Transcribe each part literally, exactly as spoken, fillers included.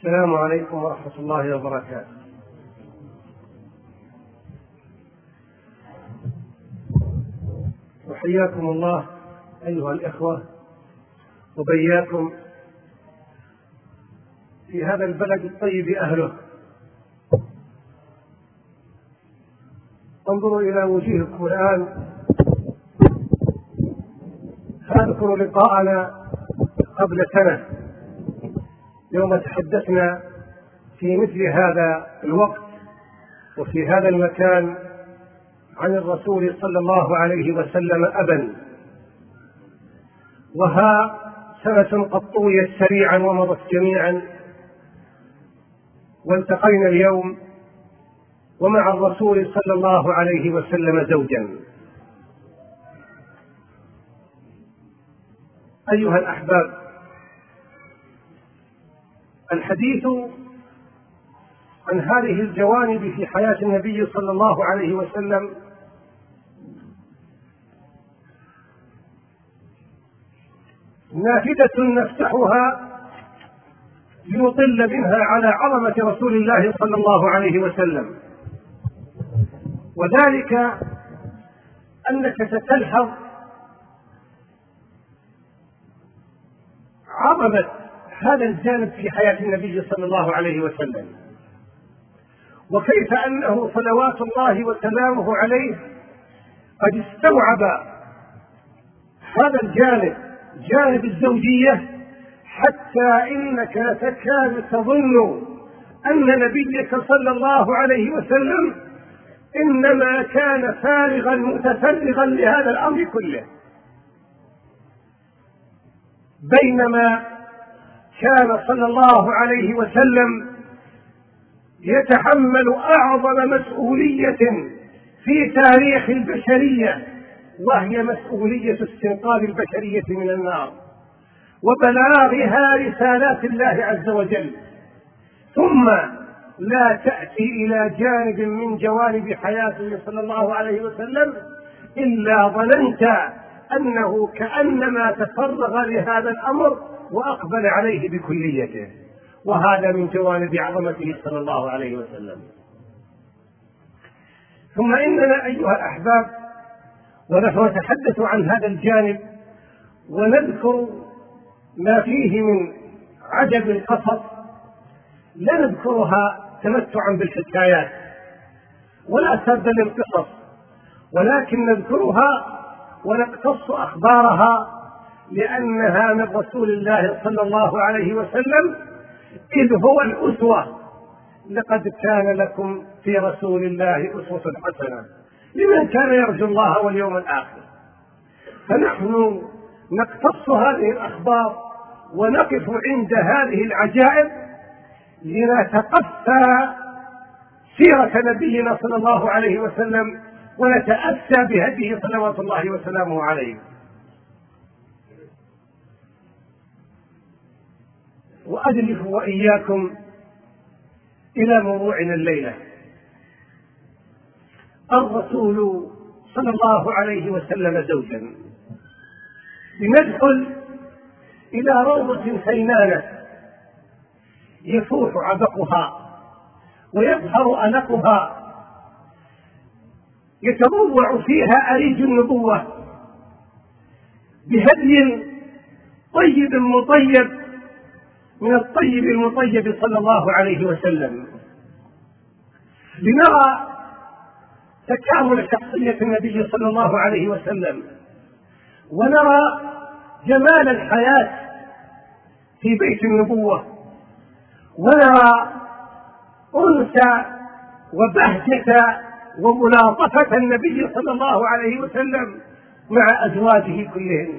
السلام عليكم ورحمة الله وبركاته. وحياكم الله أيها الإخوة وبياكم في هذا البلد الطيب أهله. انظروا إلى وجوهكم الآن. أذكر لقاءنا قبل سنة يوم تحدثنا في مثل هذا الوقت وفي هذا المكان عن الرسول صلى الله عليه وسلم أبا، وها سنة قد طويت سريعا ومضت جميعا، والتقينا اليوم ومع الرسول صلى الله عليه وسلم زوجا. أيها الأحباب، الحديث عن هذه الجوانب في حياة النبي صلى الله عليه وسلم نافذة نفتحها لنطل منها على عظمة رسول الله صلى الله عليه وسلم، وذلك أنك ستلحظ عظمة هذا الجانب في حياة النبي صلى الله عليه وسلم، وكيف أنه صلوات الله وسلامه عليه قد استوعب هذا الجانب، جانب الزوجية، حتى إنك تكاد تظن أن نبيك صلى الله عليه وسلم إنما كان فارغا متفرغا لهذا الأمر كله، بينما كان صلى الله عليه وسلم يتحمل أعظم مسؤولية في تاريخ البشرية، وهي مسؤولية استنقاذ البشرية من النار وبلاغها رسالات الله عز وجل. ثم لا تأتي إلى جانب من جوانب حياته صلى الله عليه وسلم إلا ظننت أنه كأنما تفرغ لهذا الأمر وأقبل عليه بكليته، وهذا من جوانب عظمته صلى الله عليه وسلم. ثم إننا أيها الأحباب ونحن نتحدث عن هذا الجانب ونذكر ما فيه من عجب القصص، لا نذكرها تمتعا بالحكايات ولا سردا للقصص، ولكن نذكرها ونقتص أخبارها لأنها من رسول الله صلى الله عليه وسلم، إذ هو الأسوة. لقد كان لكم في رسول الله أسوة حسنة لمن كان يرجو الله واليوم الآخر. فنحن نقتص هذه الأخبار ونقف عند هذه العجائب لنتقفى سيرة نبينا صلى الله عليه وسلم ونتأسى بهديه صلوات الله وسلامه عليه. وأدلف وإياكم إلى موضوعنا الليلة. الرسول صلى الله عليه وسلم زوجا. لندخل إلى روضة حينانة يفوح عبقها ويظهر أنقها، يتضوع فيها أريج النبوة بهدي طيب مطيب من الطيب المطيب صلى الله عليه وسلم، لنرى تكامل شخصية النبي صلى الله عليه وسلم، ونرى جمال الحياة في بيت النبوة، ونرى أنس وبهجة وملاطفة النبي صلى الله عليه وسلم مع أزواجه كلهم.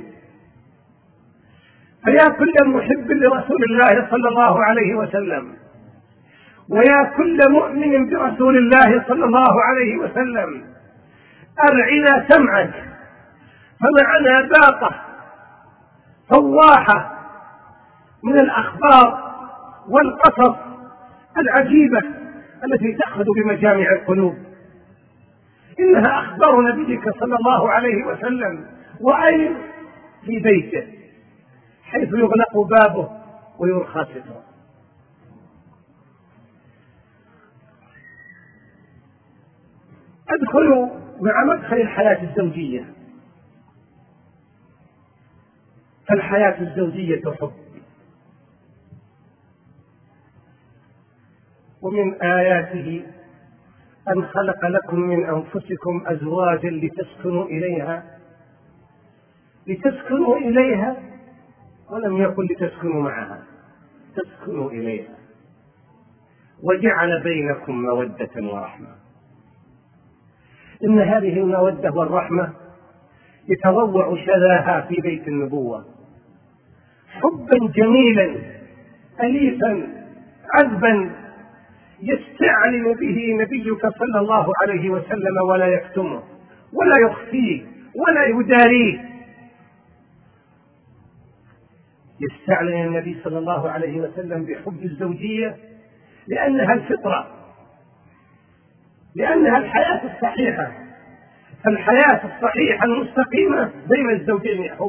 فيا كل محب لرسول الله صلى الله عليه وسلم، ويا كل مؤمن برسول الله صلى الله عليه وسلم، أرعنا سمعك، فمعنا باقة فواحة من الأخبار والقصص العجيبة التي تأخذ بمجامع القلوب. إنها أخبار نبيك صلى الله عليه وسلم، وأين؟ في بيته حيث يغلق بابه ويرخى ستره. أدخل مع مدخل الحياة الزوجية. فالحياة الزوجية حب، ومن آياته أن خلق لكم من أنفسكم أزواجا لتسكنوا إليها لتسكنوا إليها ولم يقل لتسكنوا معها، تسكنوا إليها، وجعل بينكم مودة ورحمة. إن هذه المودة والرحمة يتروع شذاها في بيت النبوة، حبا جميلا أليفا عذبا يستعلن به نبيك صلى الله عليه وسلم ولا يكتمه ولا يخفيه ولا يداريه. يستعلن النبي صلى الله عليه وسلم بحب الزوجية لأنها الفطرة، لأنها الحياة الصحيحة. فالحياة الصحيحة المستقيمة بين الزوجين حب،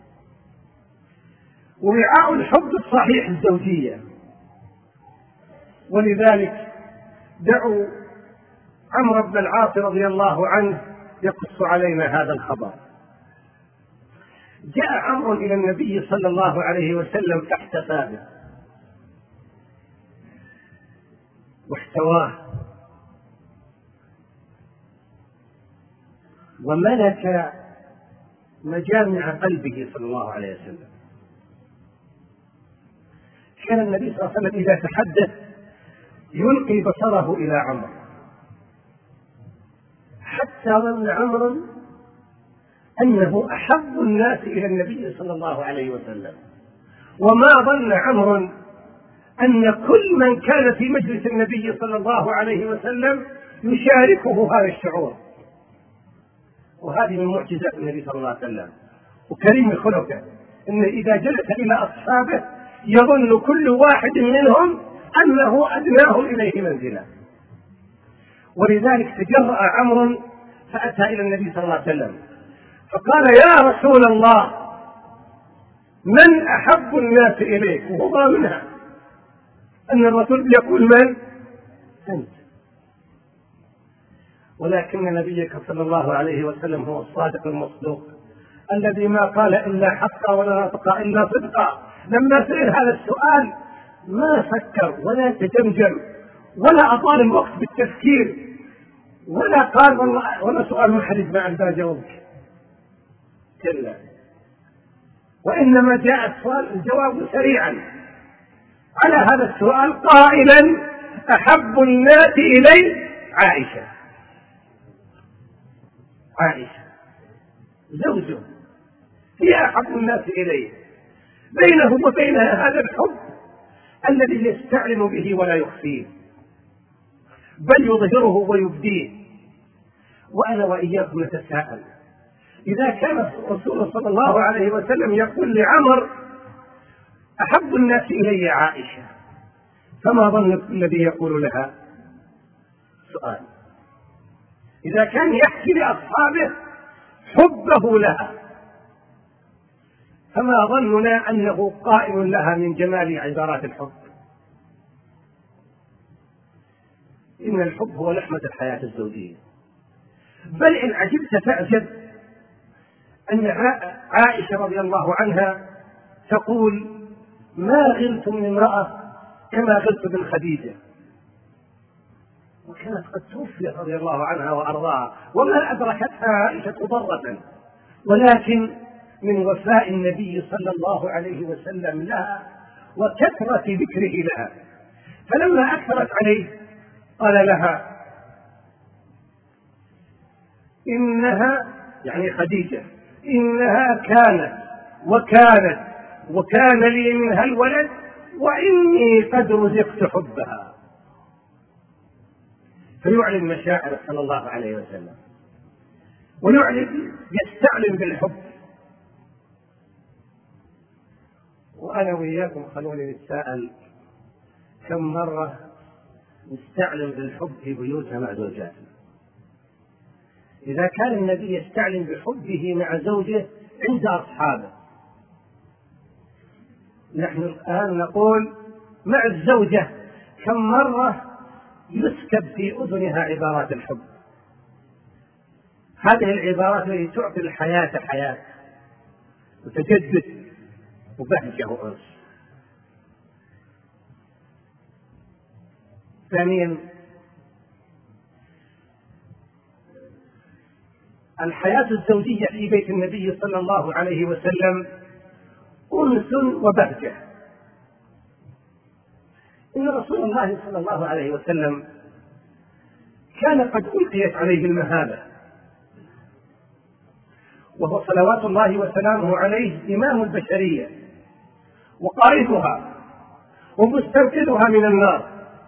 ووعاء الحب الصحيح الزوجية. ولذلك دعوا عمرو بن العاص رضي الله عنه يقص علينا هذا الخبر. جاء عمرو إلى النبي صلى الله عليه وسلم تحت ثابت واحتواه وملك مجامع قلبه صلى الله عليه وسلم. كان النبي صلى الله عليه وسلم إذا تحدث يلقي بصره إلى عمرو، حتى ظن عمرو أنه أحب الناس إلى النبي صلى الله عليه وسلم، وما ظن عمرو أن كل من كان في مجلس النبي صلى الله عليه وسلم يشاركه هذا الشعور. وهذه من معجزات النبي صلى الله عليه وسلم وكريم خلقه، إن إذا جلس إلى أصحابه يظن كل واحد منهم أنه أدناهم إليه منزلا. ولذلك تجرأ عمرو فأتى إلى النبي صلى الله عليه وسلم فقال: يا رسول الله، من أحب الناس إليك؟ وهو ضامنها أن الرسول يقول من؟ أنت. ولكن نبيك صلى الله عليه وسلم هو الصادق المصدوق الذي ما قال إلا حقا ولا نطق إلا صدقا. لما سئل هذا السؤال ما فكر ولا تجمجم ولا أطال الوقت بالتفكير ولا قال والله ولا سؤال محرج ما عندها جوابك، كلا، وإنما جاء السؤال الجواب سريعا على هذا السؤال قائلا: أحب الناس إلي عائشة. عائشة زوجه هي أحب الناس إليه، بينه وبينها هذا الحب الذي يستعلن به ولا يخفيه بل يظهره ويبديه. وأنا وإياكم نتساءل: إذا كان الرسول صلى الله عليه وسلم يقول لعمر: أحب الناس إلي عائشة، فما ظنك الذي يقول لها؟ سؤال. إذا كان يحكي لأصحابه حبه لها، فما ظننا أنه قائل لها من جمال عبارات الحب؟ إن الحب هو لحمة الحياة الزوجية. بل إن عجبت تعجب أن عائشة رضي الله عنها تقول: ما غلت من امرأة كما غلت من خديجة. وكانت قد توفيت رضي الله عنها وأرضاها وما أدركتها عائشة ضرة، ولكن من وفاء النبي صلى الله عليه وسلم لها وكثرة ذكره لها، فلما أكثرت عليه قال لها: إنها يعني خديجة إنها كانت وكانت وكان لي منها الولد وإني قد رزقت حبها. فيعلن مشاعر صلى الله عليه وسلم ويعلن يستعلن بالحب. وأنا وإياكم خلوني نتساءل: كم مرة نستعلن بالحب في بيوتنا مع زوجاتنا؟ إذا كان النبي يستعلن بحبه مع زوجه عند أصحابه، نحن الآن نقول مع الزوجة كم مرة يسكب في أذنها عبارات الحب؟ هذه العبارات التي تعطي الحياة حياة وتجدد وبهجة وأنس. ثانيا، الحياة الزوجية في بيت النبي صلى الله عليه وسلم أنس وبهجة. إن رسول الله صلى الله عليه وسلم كان قد ألقيت عليه المهابة، وهو صلوات الله وسلامه عليه إمام البشرية وقائدها ومستنقذها من النار،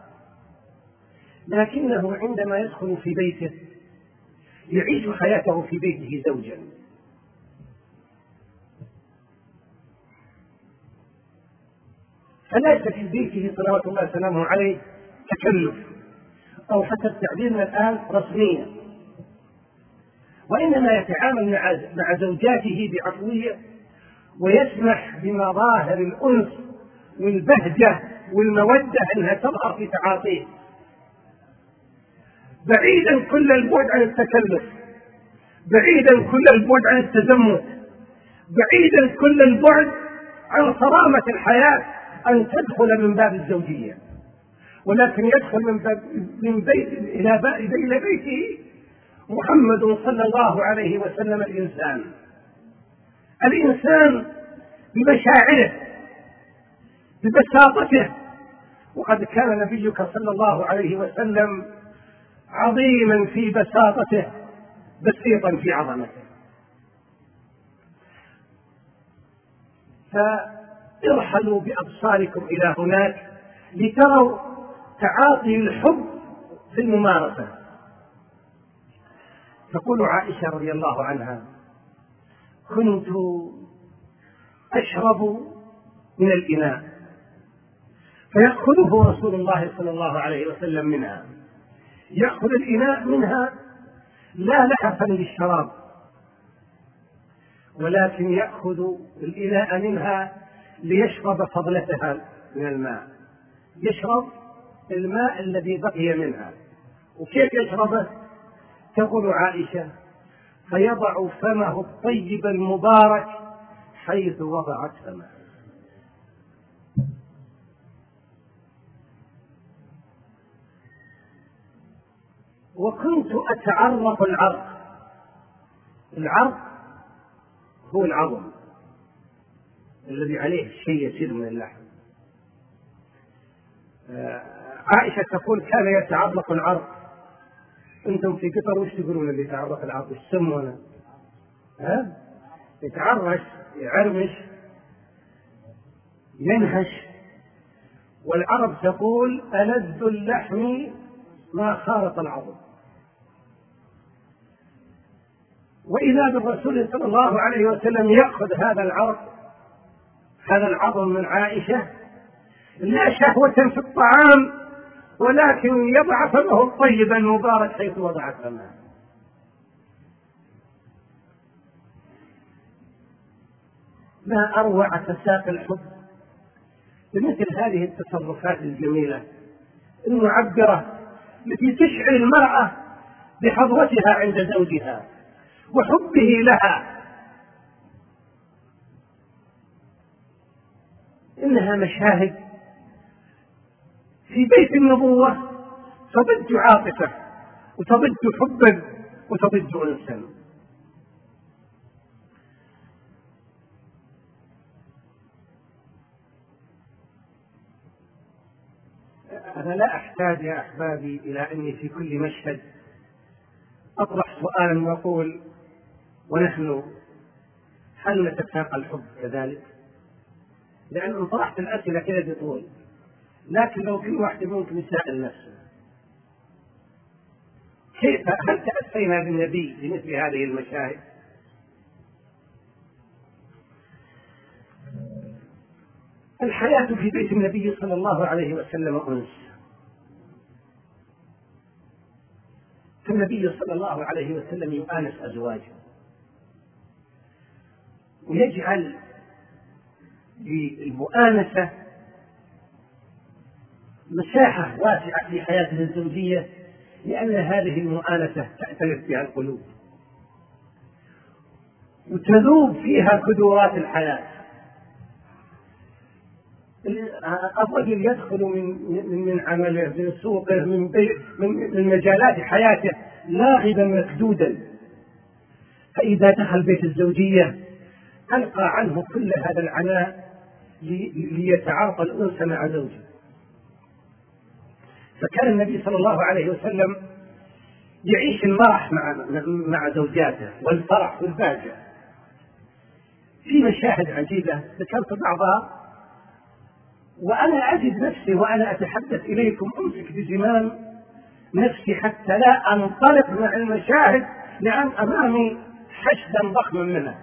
لكنه عندما يدخل في بيته يعيش حياته في بيته زوجا، فليس في بيته صلوات الله وسلامه عليه تكلف أو حسب تعبيرنا الآن رسميا، وإنما يتعامل مع زوجاته بعفوية ويسمح بمظاهر الأنس والبهجة والمودة أنها تظهر في تعاطيه، بعيدا كل البعد عن التكلف، بعيدا كل البعد عن التزمت، بعيدا كل البعد عن صرامة الحياة أن تدخل من باب الزوجية، ولكن يدخل من, باب من بيت إلى إلى بيته محمد صلى الله عليه وسلم الإنسان الإنسان بمشاعره ببساطته. وقد كان نبيك صلى الله عليه وسلم عظيما في بساطته بسيطا في عظمته. فارحلوا بأبصاركم إلى هناك لتروا تعاطي الحب في الممارسة. تقول عائشة رضي الله عنها: كنت أشرب من الإناء فيأخذه رسول الله صلى الله عليه وسلم منها، يأخذ الإناء منها لا لهفا للشراب، ولكن يأخذ الإناء منها ليشرب فضلتها من الماء، يشرب الماء الذي بقي منها. وكيف يشربه؟ تقول عائشة: فيضع فمه الطيب المبارك حيث وضعت فمه. وكنت أتعرق العرق. العرق هو العظم الذي عليه الشيء يسير من اللحم. عائشة تقول: كان يتعرق العرق. انتم في قطر وش تقولون اللي يتعرق العرق؟ وش تسمونه؟ ها؟ يتعرش، يعرمش، ينهش. والعرب تقول: ألذ اللحم ما خالط العظم. وإذا بالرسول صلى الله عليه وسلم يأخذ هذا العرق هذا العظم من عائشة لا شهوة في الطعام، ولكن يضع فمه الطيب المبارك حيث وضع فمه. ما أروع تساق الحب بمثل هذه التصرفات الجميلة المعبرة التي تشعر المرأة بحظوتها عند زوجها وحبه لها. إنها مشاهد في بيت النبوة تضج عاطفة وتضج حبا وتضج أنسا. أنا لا أحتاج يا أحبابي إلى أني في كل مشهد أطرح سؤالا وأقول: ونحن هل نتساقى الحب كذلك؟ لأن إن طرحت الأسئلة كذا بطول، لكن لو كل واحد ممكن يسأل نفسه: كيف هل تأسينا بالنبي بمثل هذه المشاهد؟ الحياة في بيت النبي صلى الله عليه وسلم أنس. فالنبي صلى الله عليه وسلم يؤانس أزواجه ويجعل للمؤانسة مساحة واسعة في حياته الزوجية، لأن هذه المؤانسة تأتلف بها القلوب وتذوب فيها كدورات الحياة. الرجل يدخل من من عمله، من سوقه، من من مجالات حياته لاغبا مكدودا، فإذا دخل بيت الزوجية ألقى عنه كل هذا العناء ليتعاطى الأنس مع زوجه. فكان النبي صلى الله عليه وسلم يعيش المرح مع مع زوجاته والفرح والبهجة في مشاهد عجيبة ذكرت بعضها، وأنا أجد نفسي وأنا أتحدث إليكم أمسك بزمام نفسي حتى لا أنطلق مع المشاهد، لأن أمامي حشدا ضخما منها،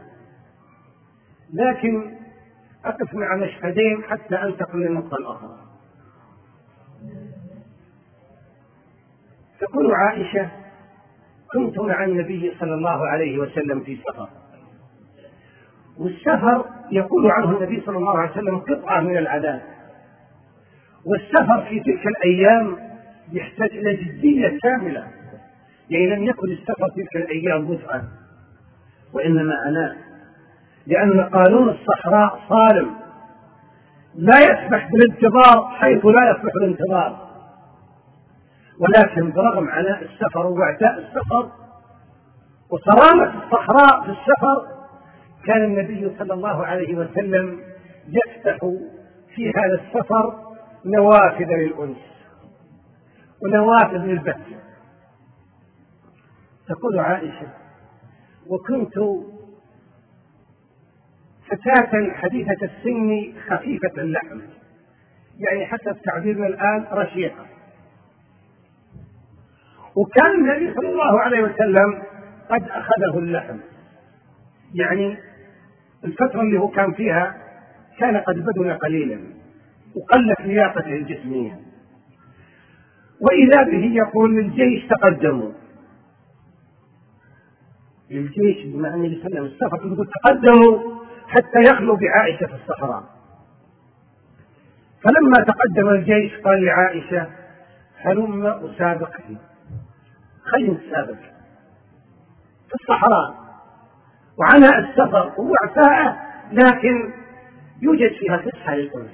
لكن أقف مع مشهدين حتى أنتقل للنقطة الأخرى. تقول عائشة: كنت مع النبي صلى الله عليه وسلم في سفر، والسفر يقول عنه النبي صلى الله عليه وسلم قطعة من العذاب، والسفر في تلك الأيام يحتاج إلى جدية كاملة، يعني لم يكن السفر تلك الأيام متعة وإنما عناء، لأن قانون الصحراء صارم لا يسمح بالانتظار حيث لا يصلح الانتظار، ولكن برغم عناء السفر ووعثاء السفر وصرامة الصحراء في السفر كان النبي صلى الله عليه وسلم يفتح في هذا السفر نوافذ للأنس ونوافذ للبهجة. تقول عائشة: وكنت فتاة حديثة السن خفيفة اللحم، يعني حسب تعبيرنا الآن رشيقة، وكان النبي صلى الله عليه وسلم قد أخذه اللحم، يعني الفترة اللي هو كان فيها كان قد بدن قليلا وقلت لياقته الجسمية، وإذا به يقول للجيش تقدموا، للجيش بما أن يسلم السفر يقول تقدموا حتى يخلوا بعائشة في الصحراء. فلما تقدم الجيش قال لعائشة: هلم أسابقك، خلينا نسابق في الصحراء وعناء السفر ووعثاءه، لكن يوجد فيها فسحة للأنس.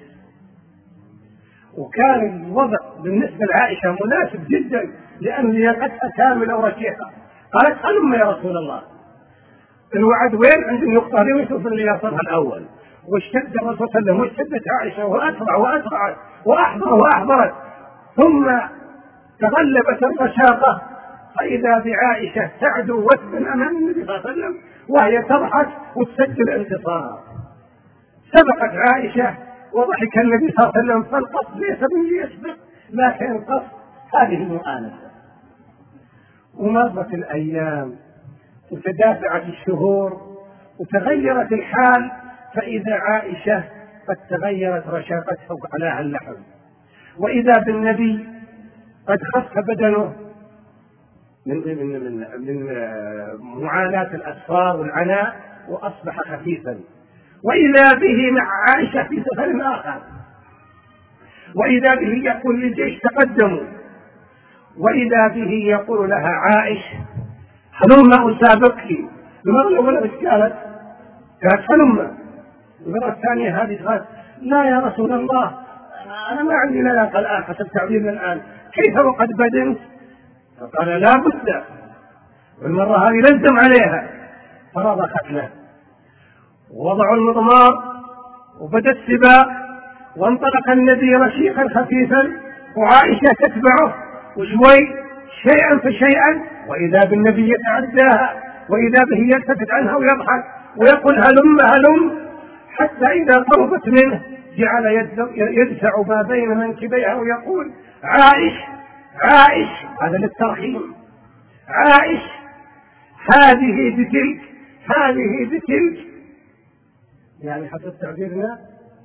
وكان الوضع بالنسبة لعائشة مناسب جدا لأن لياقتها كاملة ورشيقة. قالت: هلم يا رسول الله، الوعد وين؟ عند النقطة دي ويشوف اللي يصلها الأول. واشتد الرسول صلى الله عليه وسلم واشتدت عائشة وأسرع وأسرعت وأحضر وأحضرت، ثم تغلبت الرشاقة فإذا بعائشة تعدو وثبا أمام النبي صلى الله عليه وسلم وهي تضحك وتسجل انتصار. سبقت عائشة وضحك النبي صلى الله عليه وسلم، فالقصد ليس من يسبق لكن القصد هذه المؤانسة. ومرت الأيام وتدافعت الشهور وتغيرت الحال، فإذا عائشة قد تغيرت رشاقتها وعلاها اللحم، وإذا بالنبي قد خف بدنه من من من, من معاناة الأسفار والعناء وأصبح خفيفا، وإذا به مع عائشة في سفر آخر، وإذا به يقول للجيش تقدموا، وإذا به يقول لها عائش: هلم أسابقك. المرة الأولى ايش قالت؟ قالت هلم. المرة الثانية هذه قالت: لا يا رسول الله، أنا ما عندي لياقة الآن حسب تعبيرنا الآن، كيف وقد بدنت؟ فقال: لا بد، والمرة هذه لزم عليها، فرضخت له ووضعوا المضمار وبدأ السباق، وانطلق النبي رشيقا خفيفا وعائشة تتبعه، وشوي شيئا فشيئا، وإذا بالنبي يتعداها، وإذا به يلتفت عنها ويضحك ويقول: هلم هلم، حتى إذا قربت منه جعل يدفع ما بين منكبيها ويقول: عائش عائش، هذا للترحيم، عائش، هذه بتلك هذه بتلك، يعني حسب تعبيرنا.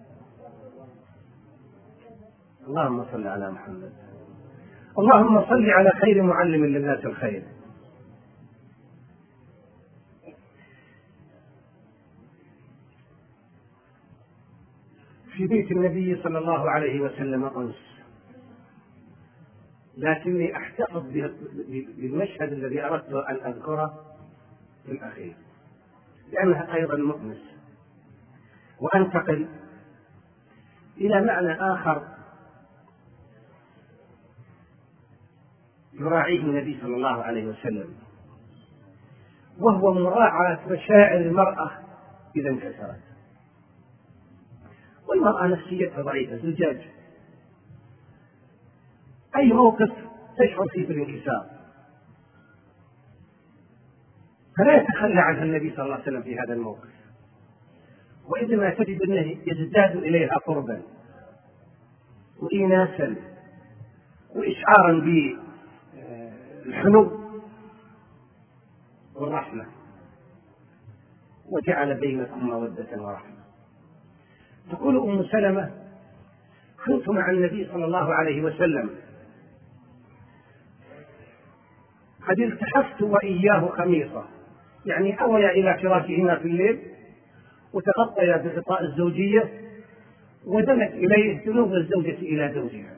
اللهم صل على محمد، اللهم صل على خير معلم للناس الخير. في بيت النبي صلى الله عليه وسلم أنس، لكني أحتفظ بالمشهد الذي أردت أن أذكره في الأخير، لأنها أيضا مؤنس. وأنتقل إلى معنى آخر يراعيه النبي صلى الله عليه وسلم، وهو مراعاة مشاعر المرأة إذا انكسرت. والمرأة نفسيتها ضعيفة زجاج، أي موقف تشعر فيه بالانكسار، فلا يتخلى عنها النبي صلى الله عليه وسلم في هذا الموقف، وإنما تجد أنه يزداد إليها قربا وإيناسا وإشعارا بالحنو والرحمة، وجعل بينكم مودة ورحمة. تقول أم سلمة: كنت مع النبي صلى الله عليه وسلم قد التحفت وإياه خميصة، يعني أويا إلى فراشهما في الليل وتغطيا بغطاء الزوجية، ودنت إليه ذنوب الزوجة إلى زوجها.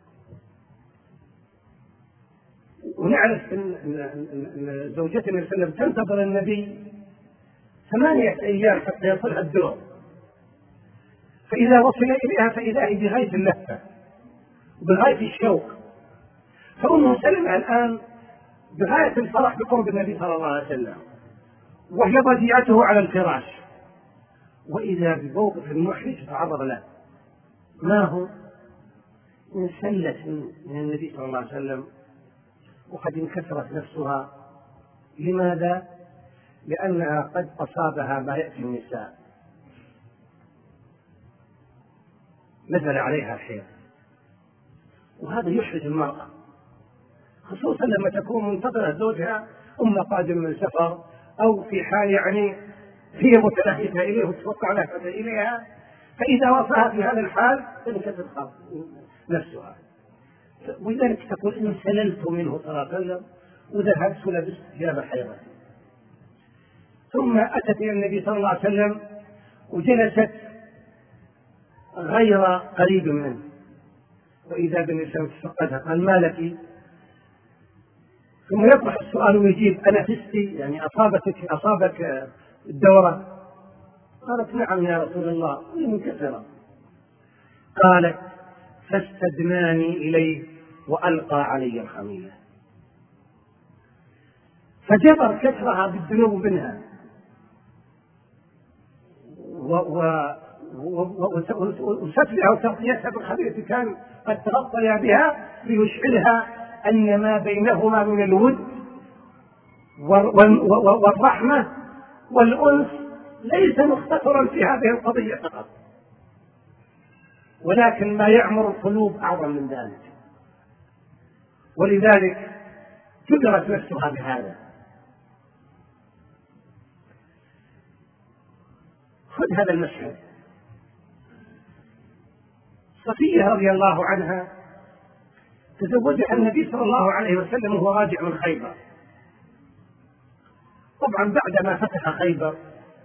ونعرف أن زوجة النبي صلى الله عليه وسلم تنتظر النبي ثمانية أيام حتى يصلها الدور، فإذا وصل إليها فإذا هي بغاية اللهفة وبغاية الشوق. فأم سلمة الآن بغاية الفرح بقرب النبي صلى الله عليه وسلم، وهي ضجيعته على الفراش، وإذا بموقف محرج تعرض له. ما هو؟ انسلت من النبي صلى الله عليه وسلم وقد انكسرت نفسها. لماذا؟ لأنها قد أصابها ما يأتي النساء، نزل عليها الحيض، وهذا يحرج المرأة، خصوصا لما تكون منتظرة زوجها أم قادم من سفر أو في حال يعني هي متلهفة إليه وتوقع لهفة إليها، فإذا وصلها في هذا الحال تنكسر نفسها. ولذلك تقول: إن سللت منه صلى الله عليه وسلم وذهبت لبست ثياب حيضة. ثم أتت إلى النبي صلى الله عليه وسلم وجلست غير قريب منه، وإذا بالنساء فقدها. قال: ما لك؟ ثم يطرح السؤال ويجيب: أنا فستي، يعني أصابتك أصابك الدورة؟ قالت: نعم يا رسول الله، منكسرة. قالت: فاستدناني إليه وألقى علي الخميلة، فجبر كسرها بالذنوب منها وسترها وتغطيتها بالخميلة كان قد تغطي بها ليشعرها أن ما بينهما من الود والرحمة والأنس ليس مختصرا في هذه القضية فقط، ولكن ما يعمر القلوب أعظم من ذلك. ولذلك جبرت نفسها بهذا. خذ هذا المشهد: صفية رضي الله عنها تزوجها النبي صلى الله عليه وسلم وهو راجع من خيبر. طبعا بعدما فتح خيبر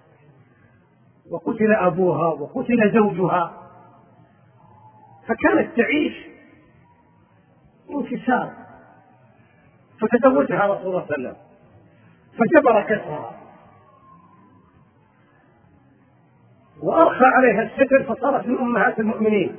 وقتل أبوها وقتل زوجها، فكانت تعيش انكسار، فتزوجها رسول الله صلى الله عليه وسلم فجبر كسرها وأرخى عليها الستر فصارت من أمهات المؤمنين.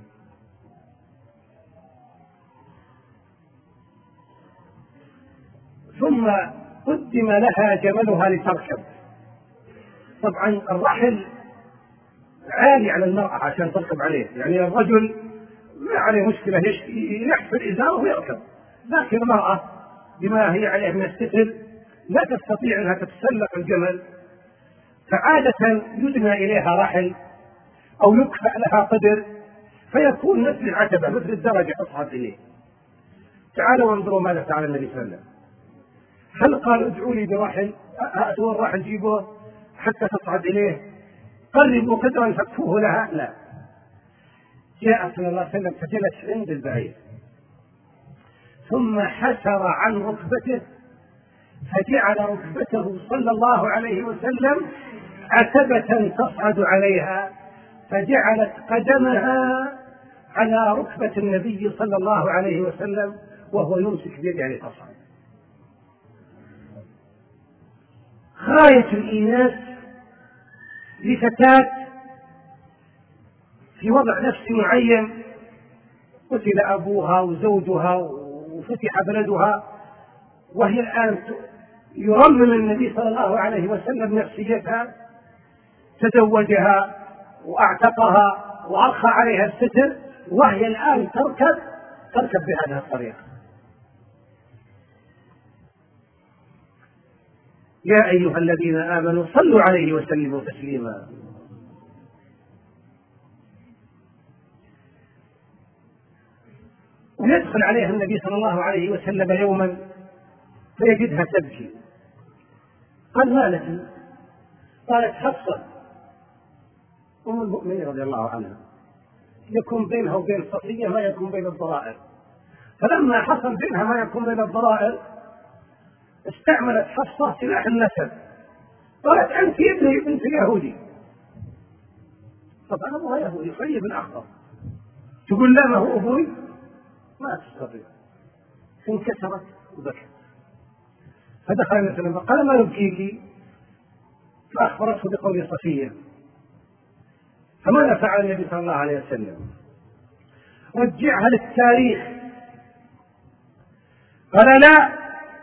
ثم قدم لها جملها لتركب. طبعا الرحل عالي على المرأة عشان تركب عليه، يعني الرجل ما عليه مشكلة يحفل إزاره ويركب، لكن المرأة بما هي عليه من الستر لا تستطيع أنها تتسلق الجمل، فعادة يدنى إليها رحل أو يكفأ لها قدر فيكون مثل العتبة مثل الدرجة تصعد إليه. تعالوا وانظروا ماذا فعل النبي صلى الله عليه وسلم. هل قال: ادعوا لي برحل، أتوا الرحل جيبوه حتى تصعد إليه، قربوا قدرا فاكفوه لها؟ لا، جاء صلى الله عليه وسلم فجلس عند البعير ثم حسر عن ركبته فجعل ركبته صلى الله عليه وسلم عتبة تصعد عليها، فجعلت قدمها على ركبة النبي صلى الله عليه وسلم وهو يمسك بيده لتصعد. غاية الإيناس لفتاة في وضع نفسي معين، قتل أبوها وزوجها وفتح بلدها، وهي الآن يرمم النبي صلى الله عليه وسلم نفسيتها، تزوجها وأعتقها وأرخى عليها الستر، وهي الآن تركب تركب بهذه الطريقة. يا أيها الذين آمنوا صلوا عليه وسلموا تسليما. ويدخل عليها النبي صلى الله عليه وسلم يوما فيجدها تبكي. قال: ما لك؟ قالت: حفصة أم المؤمنين رضي الله عنها يكون بينها وبين صفية ما يكون بين الضرائر، فلما حصل بينها ما يكون بين الضرائر استعملت حفصة سلاح النسب، قالت: أنت ابني بنت يهودي. طبعا أبوها يهودي حي بن أخطر، تقول: لا ما هو أبوي، ما تستطيع. انكسرت وبكت. فدخل النبي صلى الله عليه وسلم قال: ما يبكيك؟ فأخبرته بقول صفية. فماذا فعل النبي صلى الله عليه وسلم؟ رجعها للتاريخ. قال: لا،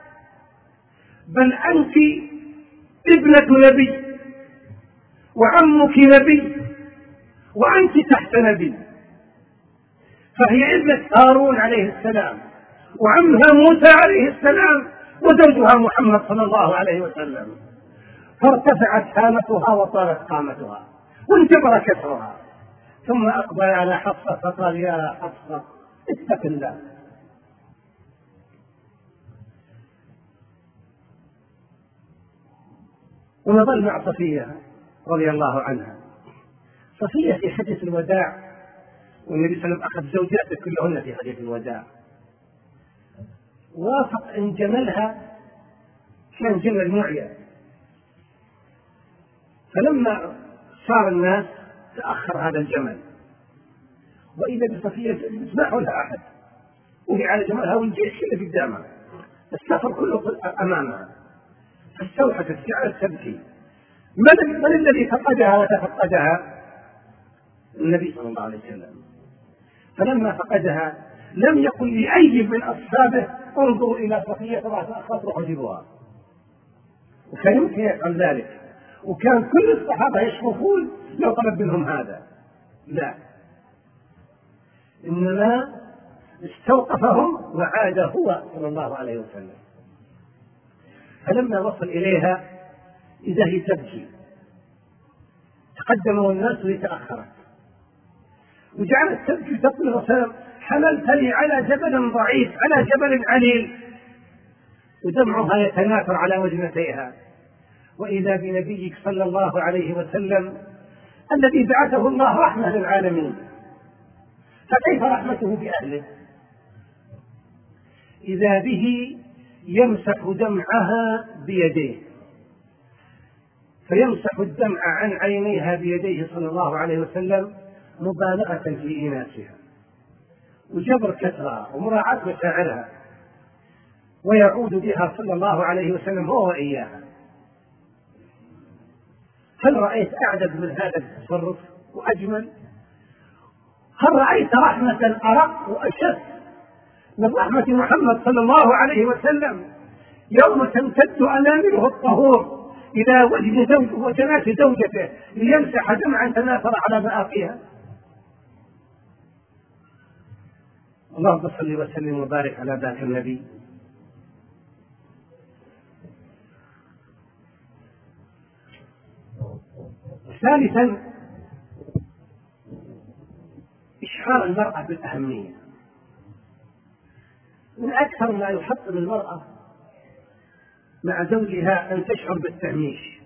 بل أنت ابنة نبي وعمك نبي وأنت تحت نبي، فهي ابنة هارون عليه السلام وعمها موسى عليه السلام وزوجها محمد صلى الله عليه وسلم. فارتفعت هامتها وطالت قامتها وانجبر كسرها، ثم أقبل على حفصة فقال: يا حفصة اتق الله. ونظل مع صفية رضي الله عنها. صفية في حديث الوداع، والنبي صلى الله عليه وسلم أخذ زوجاته كلهن في حديث الوداع، وافق أن جملها كان جمل معيا، فلما صار الناس تأخر هذا الجمل، وإذا بصفية يسمح لها أحد وهي على جملها والجيش كله قدامها، السفر كله أمامها، فاستوحشت جعلت تبكي. من, من الذي فقدها وتفقدها؟ النبي صلى الله عليه وسلم. فلما فقدها لم يقل لأي من أصحابه: انظروا إلى صفية رأس أخاف وحجبوها، وكان يمكن يفعل ذلك، وكان كل الصحابة يشوفون لو طلب منهم هذا. لا، إنما استوقفهم وعاد هو صلى الله عليه وسلم. فلما وصل إليها إذا هي تبكي، تقدموا الناس وتأخرت، وجعلت تبكي تقول: وسلم حملتني على جبل ضعيف، على جبل عليل، ودمعها يتناثر على وجنتيها، وإذا بنبيك صلى الله عليه وسلم الذي بعثه الله رحمة للعالمين، فكيف رحمته بأهله؟ إذا به يمسح دمعها بيديه، فيمسح الدمع عن عينيها بيديه صلى الله عليه وسلم مبالغة في إناسها وجبر كسرها ومراعاة مشاعرها، ويعود بها صلى الله عليه وسلم هو وإياها. هل رأيت أعجب من هذا التصرف وأجمل؟ هل رأيت رحمة أرق وأشد من رحمة محمد صلى الله عليه وسلم يوم تمتد أنامله الطهور إلى وجه زوجه وجنات زوجته ليمسح دمعا تناثر على مآقيها؟ اللهم صل وسلم وبارك على ذاك النبي. ثالثا إشعار المرأة بالأهمية. من أكثر ما يحطم المرأة مع زوجها أن تشعر بالتهميش.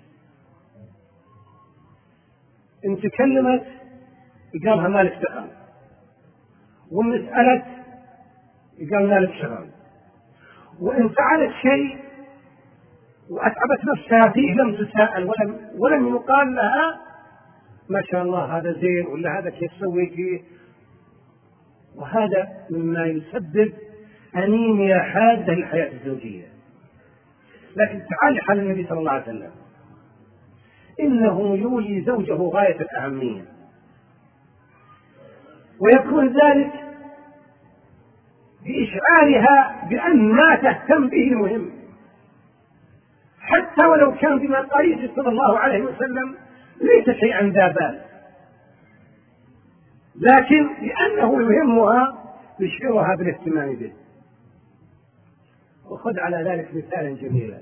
إن تكلمت يقالها مالك دخل، وإن سألت يقال مالك شغل، وإن فعلت شيء وأتعبت نفسها فيه لم تسأل ولم, ولم يقال لها ما شاء الله هذا زين ولا هذا كيف سويتي. وهذا مما يسبب أنيميا حادة للحياة الزوجية. لكن تعالي حال النبي صلى الله عليه وسلم، إنه يولي زوجه غاية الأهمية، ويكون ذلك بإشعارها بأن ما تهتم به مهم، حتى ولو كان بمقاييس صلى الله عليه وسلم ليس شيئا ذا بال، لكن لأنه يهمها يشعرها بالاهتمام به. وخذ على ذلك مثالا جميلا.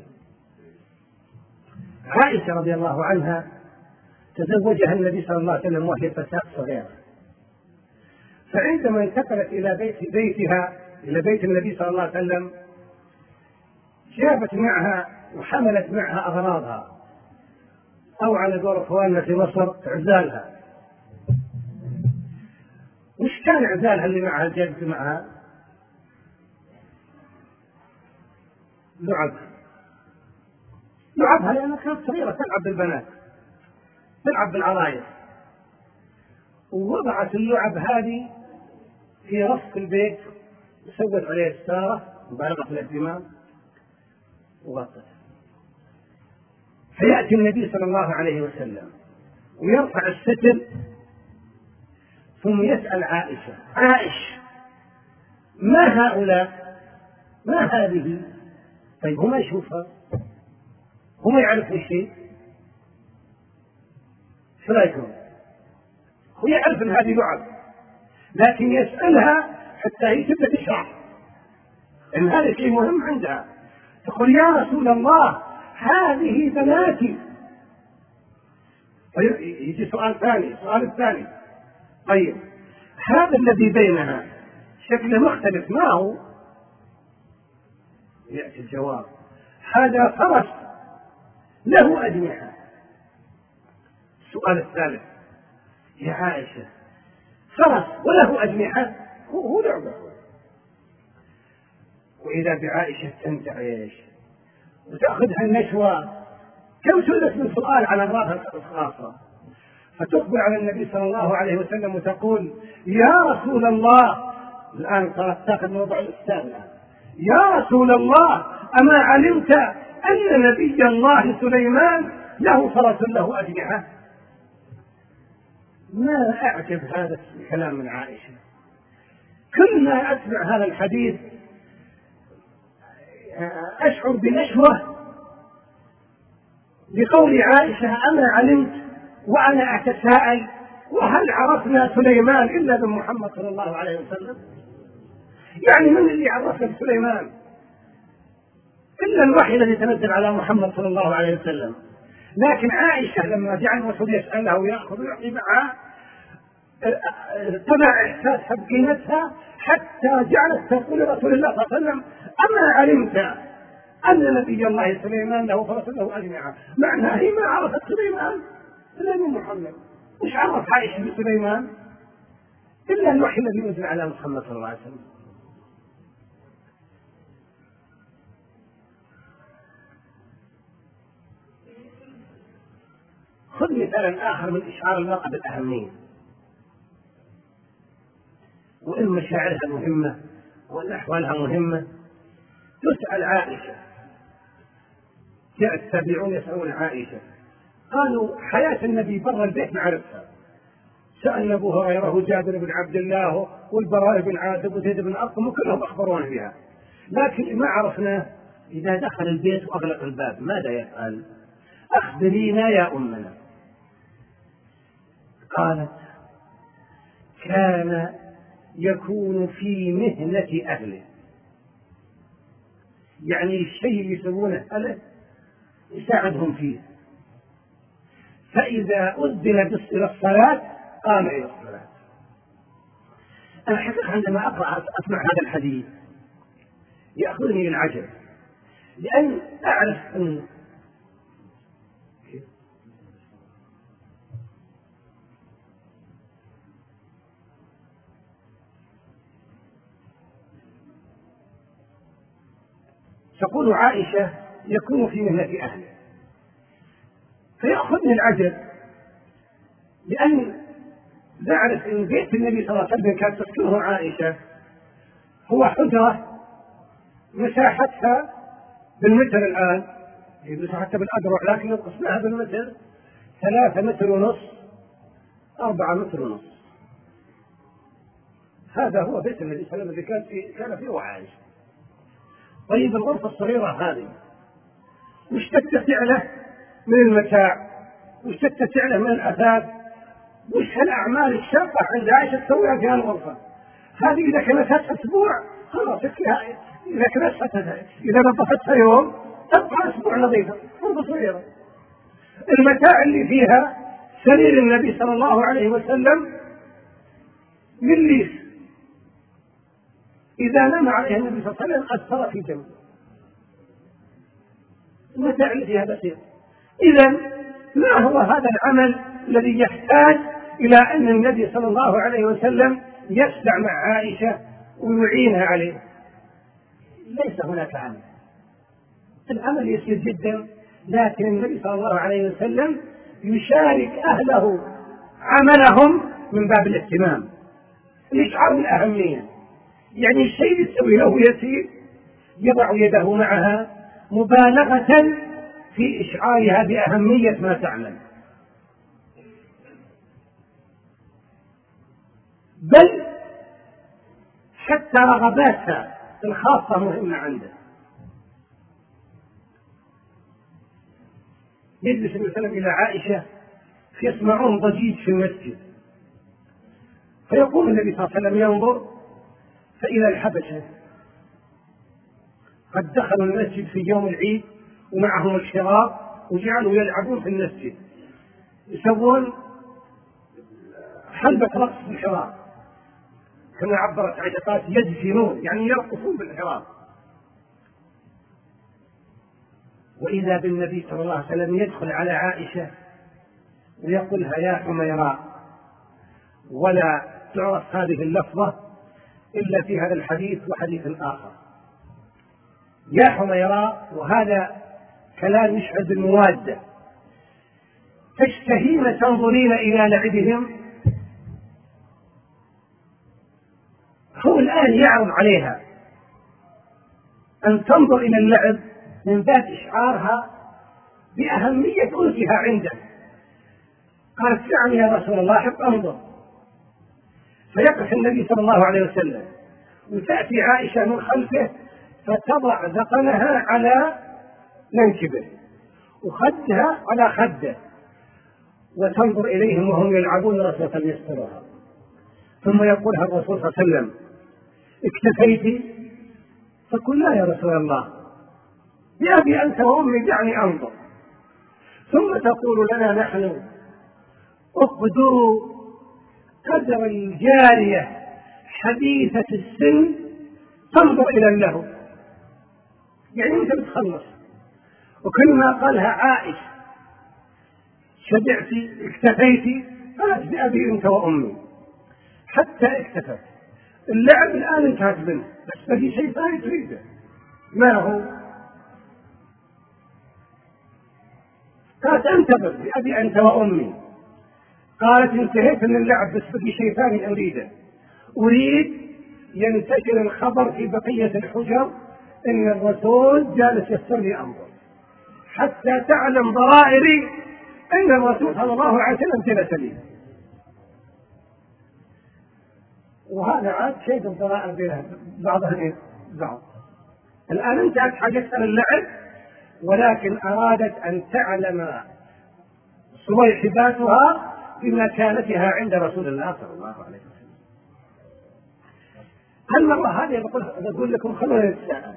عائشة رضي الله عنها تزوجها النبي صلى الله عليه وسلم وهي فتاة صغيرة، فعندما انتقلت إلى بيت بيتها إلى بيت النبي صلى الله عليه وسلم جابت معها وحملت معها أغراضها، أو على دور أخواننا في مصر عزالها. وش كان عزالها اللي معها جابت معها؟ لعب لعبها لأنها كانت صغيرة تلعب بالبنات، تلعب بالعرايس، ووضعت اللعب هذه في رف البيت وسوت عليه ستارة مبالغة في الاهتمام وغطت. فيأتي النبي صلى الله عليه وسلم ويرفع الستر ثم يسأل عائشة: عائش، ما هؤلاء؟ ما هذه؟ طيب هو ما يشوفها؟ هو ما يعرف شيء؟ شو رايكم؟ هو يعرف ان هذه لعب، لكن يسألها حتى هي تبدأ تشرح ان هذا شيء مهم عندها. تقول: يا رسول الله هذه بناتي. طيب يجي سؤال ثاني، السؤال الثاني: طيب هذا الذي بينها شكله مختلف، ما هو؟ يأتي الجواب: هذا فرس له أجنحة. السؤال الثالث: يا عائشة فرس وله أجنحة؟ هو لعبة. وإذا بعائشة تنتعش وتأخذها النشوة، كم سئلت من سؤال على الرافع الخاصة، فتقبل على النبي صلى الله عليه وسلم وتقول: يا رسول الله، الآن صارت تأخذ موضوع الأستاذ، يا رسول الله أما علمت أن نبي الله سليمان له فرس له أجنحة؟ ما أعجب هذا الكلام من عائشة. كل ما أسمع هذا الحديث أشعر بنشوة لقول عائشة: أما علمت وأنا أتساءل وهل عرفنا سليمان إلا من محمد صلى الله عليه وسلم؟ يعني من اللي عرفنا سليمان إلا الوحي الذي تنزل على محمد صلى الله عليه وسلم. لكن عائشة لما جعل الرسول يسألها ويأخذ ويعطي معها طلع إحساسها بقيمتها، حتى جعلت تقول لرسول الله صلى الله عليه وسلم: أما علمت أن نبي الله سليمان له فرس له أجنحة؟ معناه هي ما عرفت سليمان إلا من محمد. مش عرف عائشة بسليمان إلا الوحي الذي نزل على محمد صلى الله عليه وسلم. خذ مثالا آخر من إشعار المرأة بالأهمية، وإن مشاعرها مهمة وإن أحوالها مهمة. تسأل عائشة، جاء التابعون يسألون عائشة، قالوا: حياة النبي برا البيت نعرفها. سألنا أبو هريرة وجابر بن عبد الله والبراء بن عازب وزيد بن أرقم وكلهم أخبرونا بها، لكن ما عرفنا إذا دخل البيت وأغلق الباب ماذا يفعل؟ أخبرينا يا أمنا. قالت: كان يكون في مهنة أهله، يعني الشيء اللي يسوونه أهله يساعدهم فيه، فإذا أذن إلى الصلاة قام إلى الصلاة. أنا حقيقة عندما أقرأ أسمع هذا الحديث يأخذني العجب، لأن أعرف أن تقول عائشة: يكون في مهنة أهله، فيأخذني العجب، لأن نعرف أن بيت النبي صلى الله عليه وسلم كانت تسكنه عائشة هو حجرة مساحتها بالمتر الآن، مساحتها بالأذرع لكن قسمها بالمتر، ثلاثة متر ونص، أربعة متر ونص. هذا هو بيت النبي صلى الله عليه وسلم الذي كان فيه كان فيه عائشة. طيب الغرفة الصغيرة هذه وش تتسع له من المتاع، وش تتسع له من الأثاث، وش الأعمال الشاقة عند عائشة تسويها في الغرفة هذه؟ إذا كانت أسبوع خلاص، إذا كانت إذا نظفتها يوم تبقى أسبوع نظيفة، غرفة صغيرة. المتاع اللي فيها سرير النبي صلى الله عليه وسلم من ليف، إذا نام عليه النبي صلى الله عليه وسلم أثر في جنبه. المتاع اللي فيها بسيط. إذن ما هو هذا العمل الذي يحتاج إلى أن النبي صلى الله عليه وسلم يسمع مع عائشة ويعينها عليه؟ ليس هناك عمل، العمل يسير جدا، لكن النبي صلى الله عليه وسلم يشارك أهله عملهم من باب الاهتمام، الإشعار بالأهمية. يعني الشيء اللي يسوي له يسير يضع يده معها مبالغة في إشعارها بأهمية ما تعمل، بل حتى رغباتها الخاصة مهمة عنده. يجلس النبي صلى الله عليه وسلم إلى عائشة يسمعون ضجيج في المسجد، فيقوم النبي صلى الله عليه وسلم ينظر فإذا الحبشة قد دخلوا المسجد في يوم العيد ومعهم الشراب وجعلوا يلعبون في المسجد، يسوون حلبة رقص بالحراب كما عبرت عائشة قالت يدفنون، يعني يرقصون بالحراب. وإذا بالنبي صلى الله عليه وسلم يدخل على عائشة ويقولها يا حميراء، ولا تعرف هذه اللفظة إلا في هذا الحديث وحديث آخر، يا حميراء، وهذا كلام يشعر بالموادة. تشتهين تنظرين إلى لعبهم؟ هو الآن يعرض عليها أن تنظر إلى اللعب من باب إشعارها بأهمية أنسها عنده. قالت نعم يا رسول الله أحب أنظر. فيقف النبي صلى الله عليه وسلم وتأتي عائشة من خلفه فتضع ذقنها على منكبه وخدها على خده وتنظر إليهم وهم يلعبون رسولة يسترها، ثم يقولها الرسول صلى الله عليه وسلم اكتفيت؟ فقل لا يا رسول الله، بأبي أنت وأمي دعني أنظر. ثم تقول لنا نحن اقدروا قدر الجارية حديثة السن تنظر إلى اللهو، يعني أنت بتخلص. وكل ما قالها عائشة شبعتي اكتفيتي؟ قالت بأبي أنت وأمي، حتى اكتفت. اللعب الآن انتهت منه، بس بقي شيء ثاني تريده، ما هو؟ قالت انتظر بأبي أنت وأمي. قالت انتهيت من اللعب بس بقي شيء ثاني أريده، أريد ينتشر الخبر في بقية الحجر إن الرسول جالس يسترني أنظر، حتى تعلم ضرائري أن الرسول صلى الله عليه وسلم جلس لي. وهذا عاد شيء الضرائر بين بعضها بعض. الآن انتهت حاجتها للعب، ولكن أرادت أن تعلم صويحباتها بمكانتها عند رسول الله صلى الله عليه وسلم. المرة هذه بقول لكم خلونا نتساءل،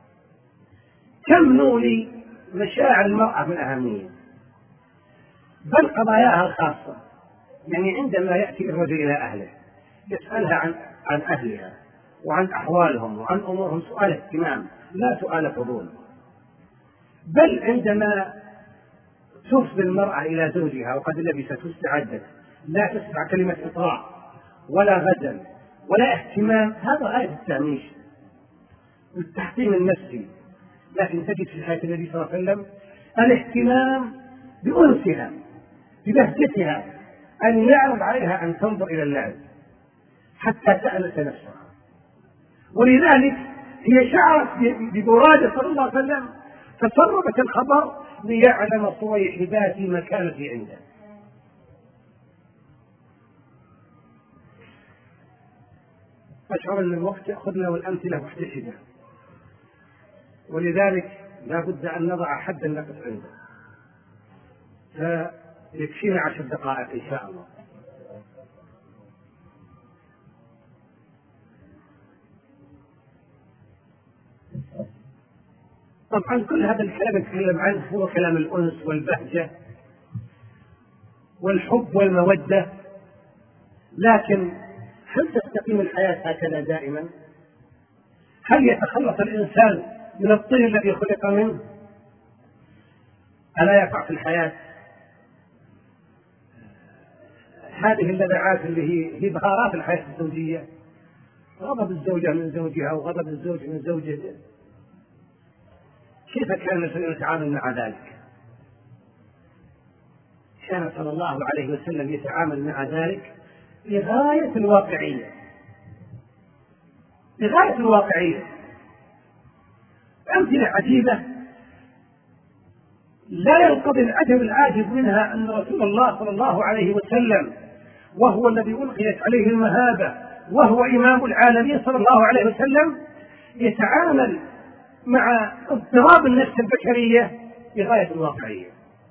كم نولي مشاعر المرأة من أهمية، بل قضاياها الخاصة. يعني عندما يأتي الرجل إلى أهله يسألها عن عن أهلها وعن أحوالهم وعن أمورهم سؤال اهتمام لا سؤال فضول. بل عندما تفضي المرأة إلى زوجها وقد لبست واستعدت لا تسمع كلمة إطراء ولا غزل ولا اهتمام، هذا غاية التهميش والتحطيم النفسي. لكن تجد في حياة النبي صلى الله عليه وسلم الاهتمام بأنسها ببهجتها، أن يعرض عليها أن تنظر إلى اللعب حتى تأنس نفسها. ولذلك هي شعرت بمراد صلى الله عليه وسلم فسربت الخبر ليعلم صويحبات مكانتي عنده. أشعر أن الوقت يأخذنا والأمثلة محتشدة، ولذلك لا بد أن نضع حدا نقف عنده، فيكفينا عشر دقائق إن شاء الله. طبعا كل هذا الكلام نتكلم عنه هو كلام الأنس والبهجة والحب والمودة، لكن هل تستقيم الحياة هكذا دائما؟ هل يتخلص الإنسان من الطين الذي خلق منه؟ ألا يقع في الحياة هذه اللذعات اللي هي هي بهارات الحياة الزوجية، غضب الزوجة من زوجها وغضب الزوج من زوجته؟ كيف كان الرسول يتعامل مع ذلك؟ كان صلى الله عليه وسلم يتعامل مع ذلك بغاية الواقعية، بغاية الواقعية. أمثلة عجيبة لا ينقضي العجب العاجب منها أن رسول الله صلى الله عليه وسلم وهو الذي ألقيت عليه المهابة وهو إمام العالمين صلى الله عليه وسلم يتعامل مع اضطراب النفس البشرية بغاية الواقعية.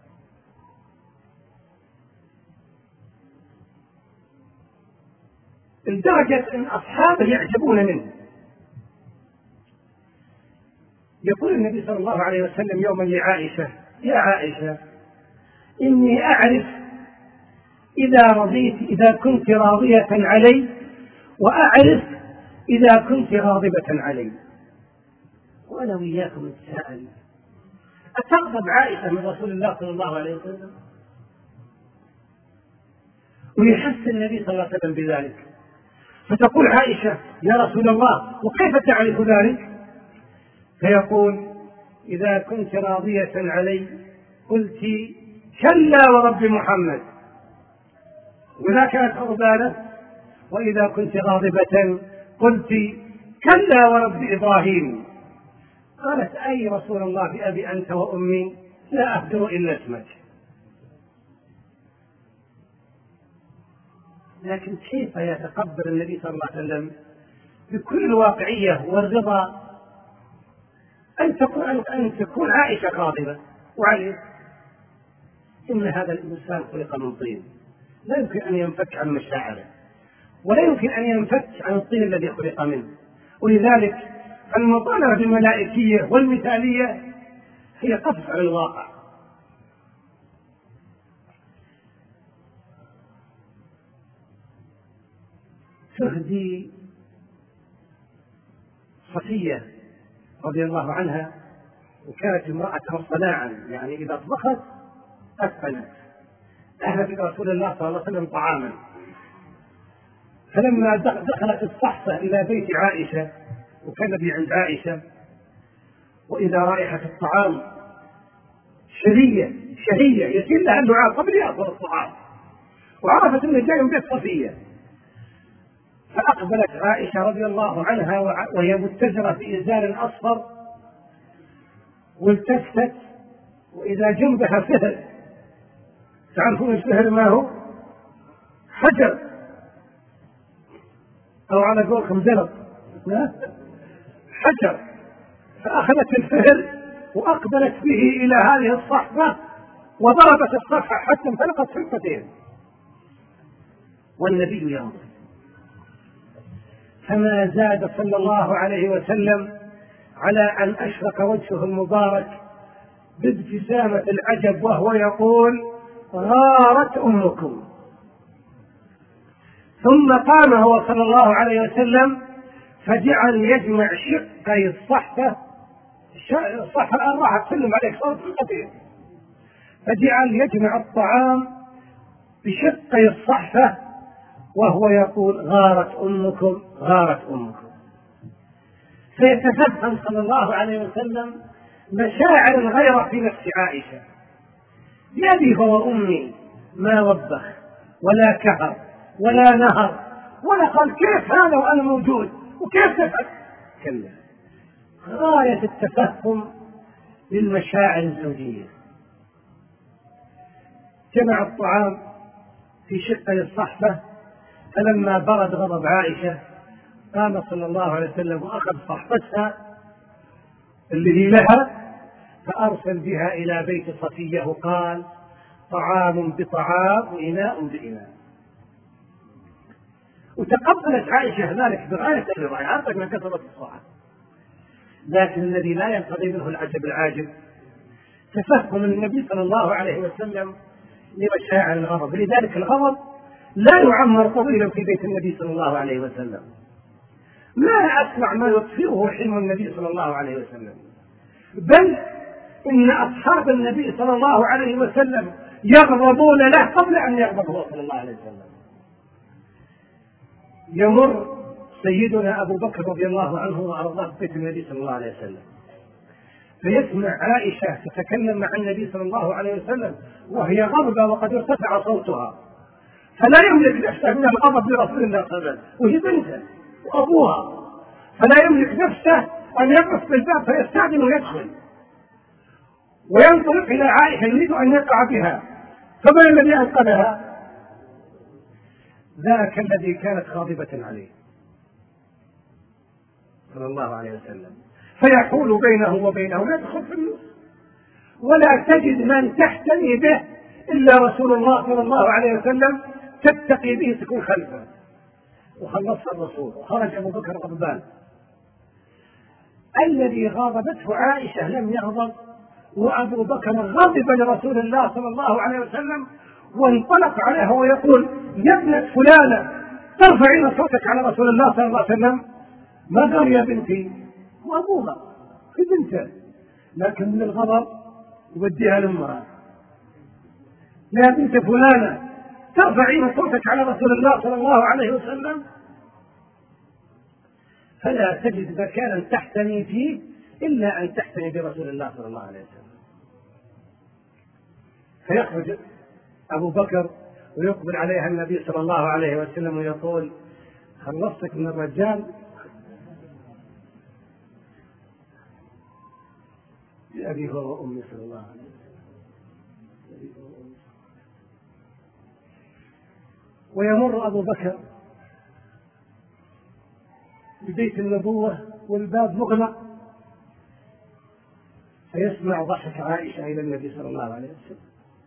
لدرجة أن أصحابه يعجبون منه. يقول النبي صلى الله عليه وسلم يوما لعائشة: يا عائشة، إني أعرف إذا رضيت إذا كنت راضية علي، وأعرف إذا كنت راضبة علي. وأنا وياكم نتساءل: أتغضب عائشة من رسول الله صلى الله عليه وسلم؟ ويحس النبي صلى الله عليه وسلم بذلك، فتقول عائشة: يا رسول الله، وكيف تعرف ذلك؟ فيقول: إذا كنت راضية علي قلت كلا ورب محمد، وإذا كانت غضبانة: وإذا كنت غاضبة قلت كلا ورب إبراهيم. قالت: أي رسول الله بأبي أنت وأمي، لا أهدر إلا اسمك. لكن كيف يتقبل النبي صلى الله عليه وسلم بكل الواقعية والرضا أن تكون, أن تكون عائشة غاضبة وعليه؟ إن هذا الإنسان خلق من طين، لا يمكن أن ينفك عن مشاعره، ولا يمكن أن ينفك عن الطين الذي خلق منه. ولذلك المطالبة بالملائكية والمثالية هي قصف على الواقع. تهدي صفية رضي الله عنها، وكانت امرأة صناعا، يعني إذا اطبخت أثنت، أهدت رسول الله صلى الله عليه وسلم طعاما. فلما دخلت الصحفة إلى بيت عائشة، وكان النبي عند عائشة، وإذا رائحة الطعام شهية شهية يسير لها اللعاب قبل يأكل الطعام، وعرفت أنه جاي من بيت صفية، فأقبلت عائشة رضي الله عنها وهي متجرة في إزار أصفر، والتفتت وإذا جنبها فهر. تعرفون الفهر ما هو؟ حجر، أو على قولكم زلط، حجر. فأخذت الفهر وأقبلت به إلى هذه الصحفة وضربت الصفحة حتى انفلقت حلقتين، والنبي ينظر. فما زاد صلى الله عليه وسلم على أن أشرق وجهه المبارك بابتسامة العجب وهو يقول: غارت أمكم. ثم قام هو صلى الله عليه وسلم فجعل يجمع شقي الصحفة، الصحفة الآن راح تسلم عليك صوت القتيل، فجعل يجمع الطعام بشقي الصحفة وهو يقول: غارت أمكم، غارت أمكم. فيتفهم صلى الله عليه وسلم مشاعر الغيرة في نفس عائشة. بأبي هو أمي ما وبخ ولا كهر ولا نهر ولا قال كيف هذا وأنا موجود وكيف تفعل. كلا، غاية التفهم للمشاعر الزوجية. جمع الطعام في شقي الصحفة، فلما برد غضب عائشة قام صلى الله عليه وسلم وأخذ صحبتها اللي هي لها فأرسل بها إلى بيت صفية وقال طعام بطعام وإناء بإناء. وتقبلت عائشة ذلك بغاية الرضا، عرفت من كثرة الصحة. لكن الذي لا ينقضي منه العجب العاجب تفهم النبي صلى الله عليه وسلم لمشاعر الغضب. لذلك الغضب لا يعمر طويلا في بيت النبي صلى الله عليه وسلم. ما أسمع ما يطفئه حلم النبي صلى الله عليه وسلم، بل إن أصحاب النبي صلى الله عليه وسلم يغضبون له قبل أن يغضب هو صلى الله عليه وسلم. يمر سيدنا أبو بكر رضي الله عنه وأرضاه في بيت النبي صلى الله عليه وسلم، فيسمع عائشة تتكلم مع النبي صلى الله عليه وسلم وهي غضبة وقد ارتفع صوتها، فلا يملك نفسه من الغضب لرسول الله صلى الله عليه وسلم وهي بنته وأبوها، فلا يملك نفسه أن يقف بالباب فيستعجل ويدخل وينطلق إلى عائشة يريد أن يقع بها، فما الذي أنقذها؟ ذاك الذي كانت غاضبة عليه صلى الله عليه وسلم، فيحول بينه وبينه ويدخل في النص، ولا تجد من تحتمي به إلا رسول الله صلى الله عليه وسلم تتقي به تكون خلفه. وخلصها الرسول وخرج أبو بكر غضبان. الذي غاضبته عائشة لم يغضب، وأبو بكر غضب لرسول الله صلى الله عليه وسلم وانطلق عليها ويقول يا ابنة فلانة ترفعين صوتك على رسول الله صلى الله عليه وسلم. ما قال يا بنتي وأبوها في بنته، لكن من الغضب يوديها لأمها يا بنت فلانة ترفعين صوتك على رسول الله صلى الله عليه وسلم. فلا تجد مكانا تحتمي فيه إلا أن تحتمي برسول الله صلى الله عليه وسلم. فيخرج أبو بكر ويقبل عليها النبي صلى الله عليه وسلم ويقول خلصتك من الرجال؟ بأبي هو وأمي صلى الله عليه وسلم. ويمر أبو بكر ببيت النبوة والباب مغلق، فيسمع ضحك عائشة إلى النبي صلى الله عليه وسلم،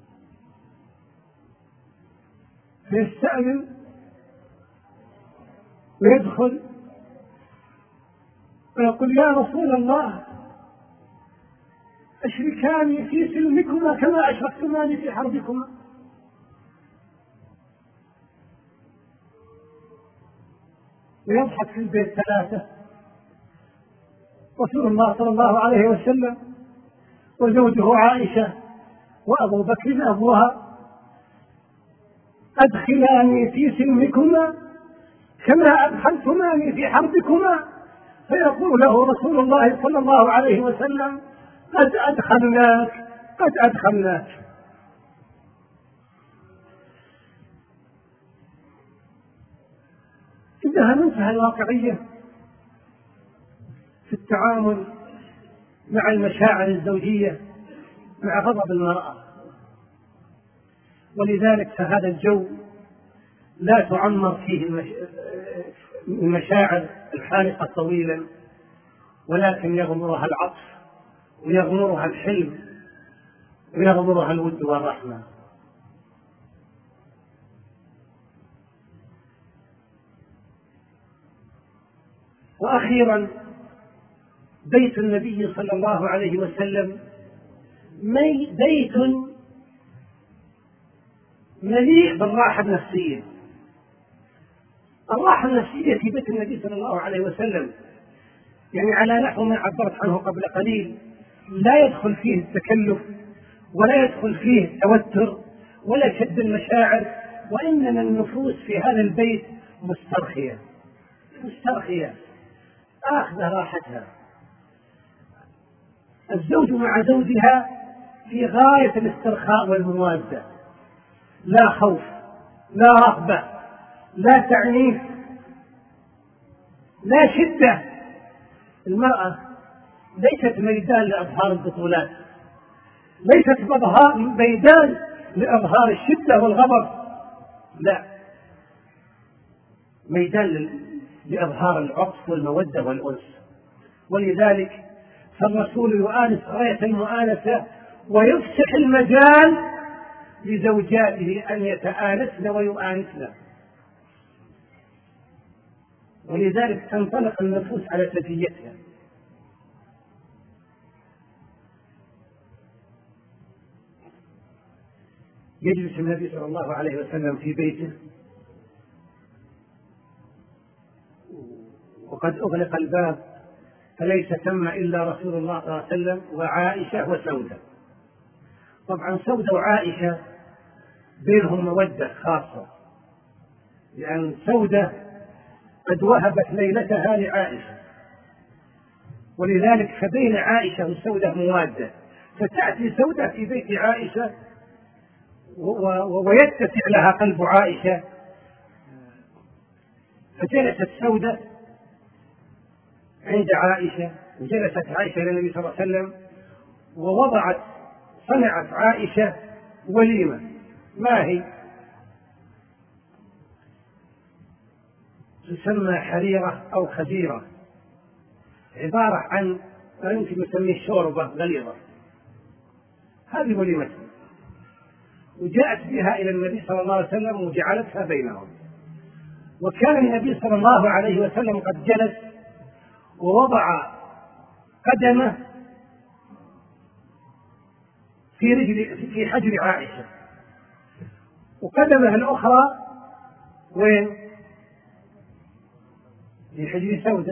فيستأذن ويدخل ويقول يا رسول الله أشركاني في سلمكما كما أشركتماني في حربكما. ويضحك في البيت ثلاثة، رسول الله صلى الله عليه وسلم وزوجه عائشة وأبو بكر أبوها. أدخلاني في سلمكما كما أدخلتماني في حربكما. فيقول له رسول الله صلى الله عليه وسلم قد أدخلناك قد أدخلناك. إنها منتهى الواقعية في التعامل مع المشاعر الزوجية مع غضب المرأة. ولذلك فهذا الجو لا تعمر فيه المشاعر الحالقة طويلا، ولكن يغمرها العطف ويغمرها الحلم ويغمرها الود والرحمة. وأخيرا بيت النبي صلى الله عليه وسلم بيت مليء بالراحة النفسية. الراحة النفسية في بيت النبي صلى الله عليه وسلم يعني على نحو ما عبرت عنه قبل قليل، لا يدخل فيه التكلف ولا يدخل فيه التوتر ولا شد المشاعر، وإنما النفوس في هذا البيت مسترخية مسترخية آخذ راحتها. الزوج مع زوجها في غاية الاسترخاء والموادة، لا خوف لا رهبة لا تعنيف لا شدة. المرأة ليست ميدان لإظهار البطولات، ليست ميدان لإظهار الشدة والغضب، لا، ميدان لإظهار العطف والمودة والأنس. ولذلك فالرسول يؤانس غاية المؤانسة ويفسح المجال لزوجاته أن يتآنسن ويؤانسن، ولذلك تنطلق النفوس على سجيتها. يجلس النبي صلى الله عليه وسلم في بيته وقد أغلق الباب فليس ثم إلا رسول الله صلى الله عليه وسلم وعائشة وسودة. طبعا سودة وعائشة بينهم مودة خاصة، لأن سودة قد وهبت ليلتها لعائشة، ولذلك فبين عائشة وسودة موادة، فتأتي سودة في بيت عائشة ويتسع لها قلب عائشة، فجلست سودة عند عائشة وجلست عائشة إلى النبي صلى الله عليه وسلم، ووضعت صنعت عائشة وليمة. ما هي؟ تسمى حريرة أو خزيرة، عبارة عن ما يمكن نسميه شوربة غليظة. هذه وليمة، وجاءت بها إلى النبي صلى الله عليه وسلم وجعلتها بينهم. وكان النبي صلى الله عليه وسلم قد جلس ووضع قدمه في رجل في حجر عائشة، وقدمه الأخرى وين؟ في حجر سودة،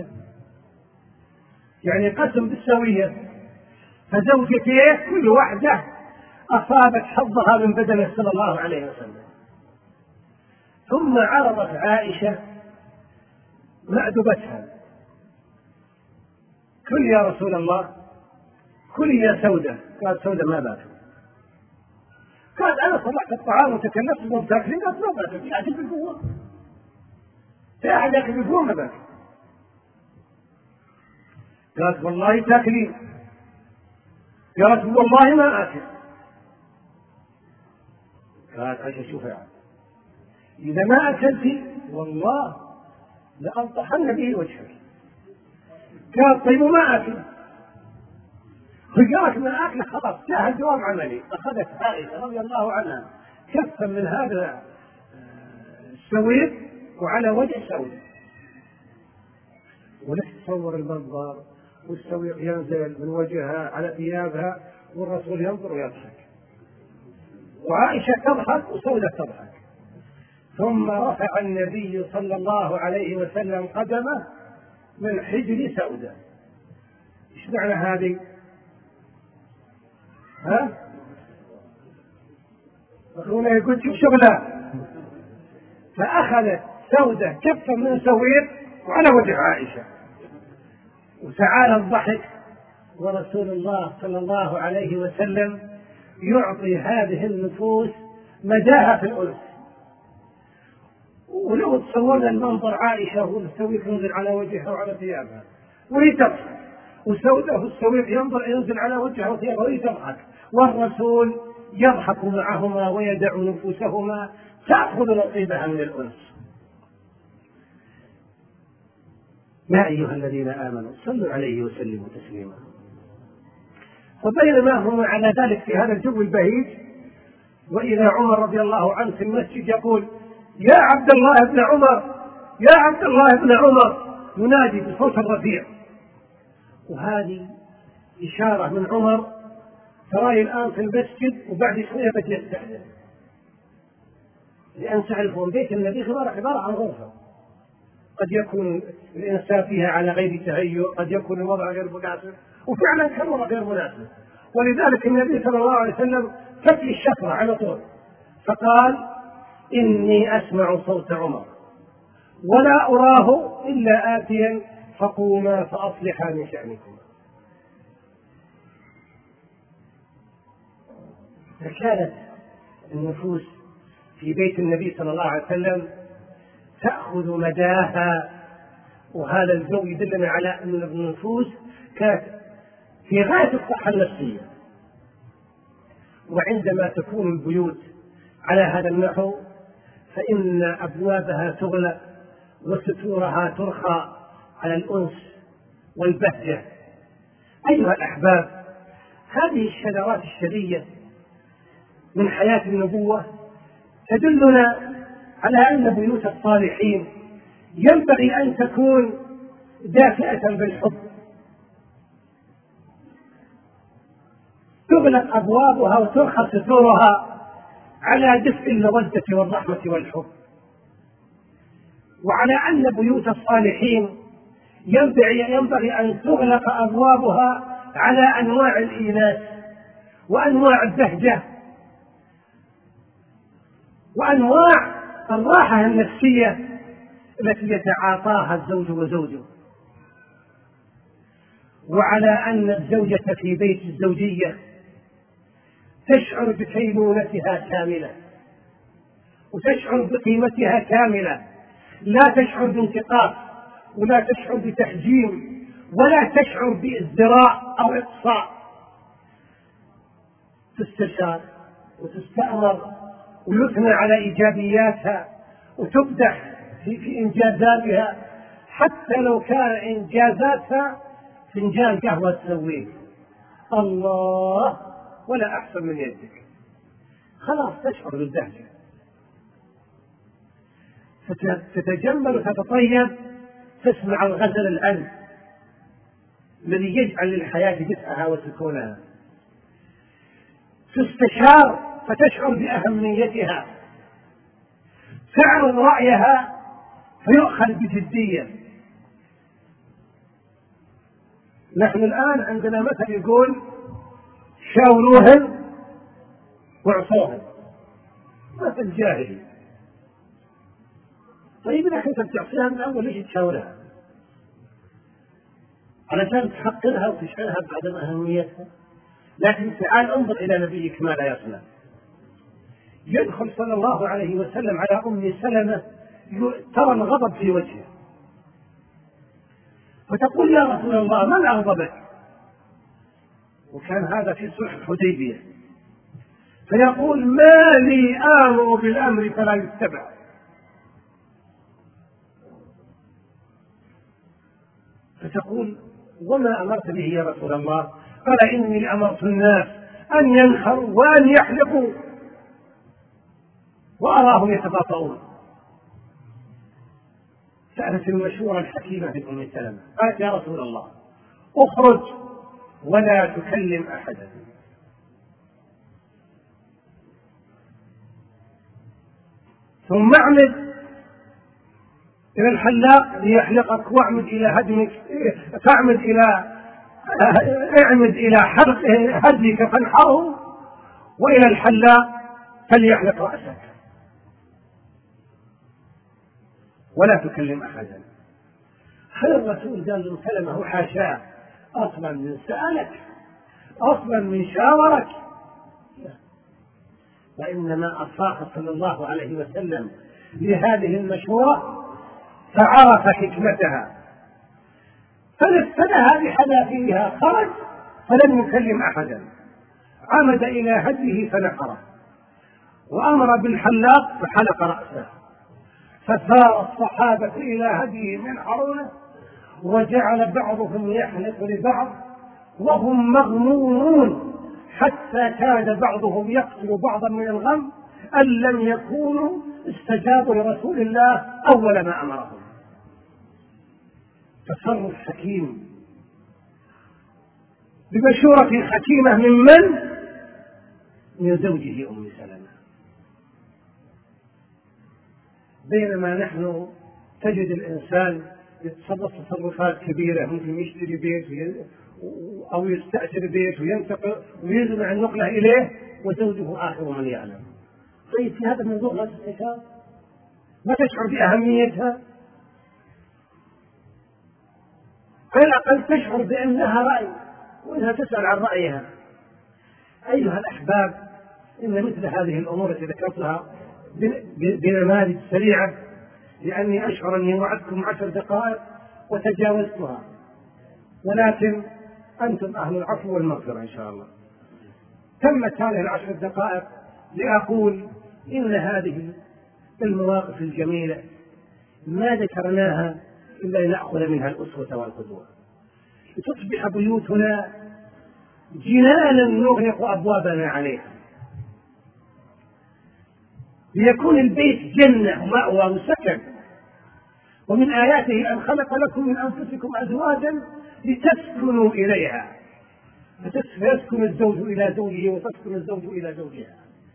يعني قسم بالسوية، فزوجتيه كل واحدة أصابت حظها من بدنه صلى الله عليه وسلم. ثم عرضت عائشة مأدبتها: كل يا رسول الله، كل يا سودة. قالت سودة: ما باكل. قال: أنا صلحت الطعام وتكلفت وبتاكلين. قالت: ما باكل، في أحد بالقوة، في أحد يأكل بالقوة ما باكل. قالت: والله تاكلين. قالت: والله ما آكل. قالت: عايشة شوف يعني، إذا ما أكلت والله لألطحن به وجهك. قالت: طيب وما أكل؟ فقالت: ما أكل. خلاص جاء الجواب عملي. أخذت عائشة رضي الله عنها كفا من هذا السويق وعلى وجه سويق، ونتصور المنظر، والسويق ينزل من وجهها على ثيابها، والرسول ينظر ويضحك، وعائشة تضحك وسودة تضحك. ثم رفع النبي صلى الله عليه وسلم قدمه من حجر سودة. ايش معنى هذه؟ ها؟ أخونا يقول شوف شغله. فأخذت سودة كفا من سويق وعلى وجه عائشة، وتعالى الضحك، ورسول الله صلى الله عليه وسلم يعطي هذه النفوس مداها في الأنس. ولو تصورنا المنظر، عائشة والسويق ينزل على وجهها وعلى ثيابها وهي تضحك، وسودة والسويق ينظر ينزل على وجهها وثيابها وهي تضحك، والرسول يضحك معهما ويدع نفوسهما تأخذ نصيبها من الأنس. يا أيها الذين آمنوا صلوا عليه وسلموا تسليما. فبينما هم على ذلك في هذا الجو البهيج، وإذا عمر رضي الله عنه في المسجد يقول: يا عبد الله بن عمر، يا عبد الله بن عمر، ينادي بصوت رفيع. وهذه إشارة من عمر: تراي الآن في المسجد وبعد شوية بدي يستأذن، لأن تعرفون بيت النبي عبارة عن غرفة، قد يكون الإنسان فيها على غير تهيؤ، قد يكون الوضع غير مناسب، وفعلا كان الوضع غير مناسب. ولذلك النبي صلى الله عليه وسلم فك الشفرة على طول، فقال: إني أسمع صوت عمر ولا أراه إلا آتيا، فقوما فأصلحا من شأنكم. فكانت النفوس في بيت النبي صلى الله عليه وسلم تأخذ مداها، وهذا الجو يدلنا على أن النفوس كانت في غاية الصحة النفسية. وعندما تكون البيوت على هذا النحو فإن أبوابها تغلق وستورها ترخى على الأنس والبهجة. أيها الأحباب، هذه الشذرات الشرية من حياة النبوة تدلنا على أن بيوت الصالحين ينبغي أن تكون دافئة بالحب، تغلق أبوابها وترخى ستورها على دفء المودة والرحمة والحب، وعلى أن بيوت الصالحين ينبغي, ينبغي أن تغلق أبوابها على أنواع الإيناس وأنواع البهجة وأنواع الراحة النفسية التي يتعاطاها الزوج وزوجه، وعلى أن الزوجة في بيت الزوجية تشعر بكينونتها كاملة وتشعر بقيمتها كاملة، لا تشعر بانتقاص ولا تشعر بتحجيم ولا تشعر بازدراء أو إقصاء. تستشار وتستأمر ويثنى على إيجابياتها وتمدح في, في إنجازاتها، حتى لو كان إنجازاتها فنجان قهوة تسويه الله ولا أحسن من يدك، خلاص تشعر بالبهجة، تتجمل وتتطيب، تسمع الغزل الأنف الذي يجعل للحياة دفئها وسكونها، تستشار فتشعر بأهميتها، تعرض رأيها فيؤخذ بجدية. نحن الآن عندنا مثل يقول شاوروهن واعصوهن، مثل جاهلي. طيب إذا كنت بتعصيها من أول ليش تشاورها؟ علشان تحقرها وتشعرها بعدم أهميتها. لكن تعال انظر إلى نبيك ما لا يصنع. يدخل صلى الله عليه وسلم على أم سلمة ترى الغضب في وجهه، فتقول يا رسول الله من أغضبك؟ وكان هذا في صلح الحديبية، فيقول ما لي آمر بالأمر فلا يتبع. فتقول وما أمرت به يا رسول الله؟ قال إني أمرت الناس أن ينخروا وأن يحلقوا وأراهم يتباطؤون. سألت المشورة الحكيمة من أم سلمة قالت يا رسول الله اخرج ولا تكلم أحدا. ثم اعمد إلى الحلاق ليحلقك واعمد إلى هدمك فاعمد إلى اعمد إلى حلق هديك فانحره وإلى الحلاق فليحلق رأسك ولا تكلم أحدا. هل الرسول قال له كلمه حاشاه أصلا من سألك أصلا من شاورك؟ وإنما أصاح صلى الله عليه وسلم لهذه المشورة فعرف حكمتها فنفذها بحذافيرها، خرج فلم يكلم أحدا، عمد إلى هديه فنحره وأمر بالحلاق فحلق رأسه، فسار الصحابة إلى هديه ينحرونه وجعل بعضهم يحلق لبعض وهم مغمومون، حتى كان بعضهم يقتل بعضا من الغم أن لم يكونوا استجابوا لرسول الله أول ما أمرهم. تصرف حكيم بمشورة حكيمة من من؟ من زوجه أم سلمة. بينما نحن تجد الإنسان يتصرف تصرفات كبيرة، ممكن يشتري بيت أو يستأجر بيت وينتقل ويزمع النقلة إليه وزوجه آخر من يعلم. طيب في هذا الموضوع لا تستشار؟ ما تشعر بأهميتها؟ على الأقل تشعر بأنها رأي وأنها تسأل عن رأيها. أيها الأحباب، إن مثل هذه الأمور التي ذكرتها بنماذج سريعة، لأني أشعر أني وعدتكم عشر دقائق وتجاوزتها، ولكن أنتم أهل العفو والمغفرة إن شاء الله. تمت هذه العشر دقائق لأقول إن هذه المواقف الجميلة ما ذكرناها إلا لنأخذ منها الأسوة والقدوة، لتصبح بيوتنا جنانا نغلق أبوابنا عليها، ليكون البيت جنة مأوى وسكن. ومن آياته أن خلق لكم من أنفسكم أزواجا لتسكنوا إليها، فيسكن الزوج إلى زوجه وتسكن الزوج إلى زوجها،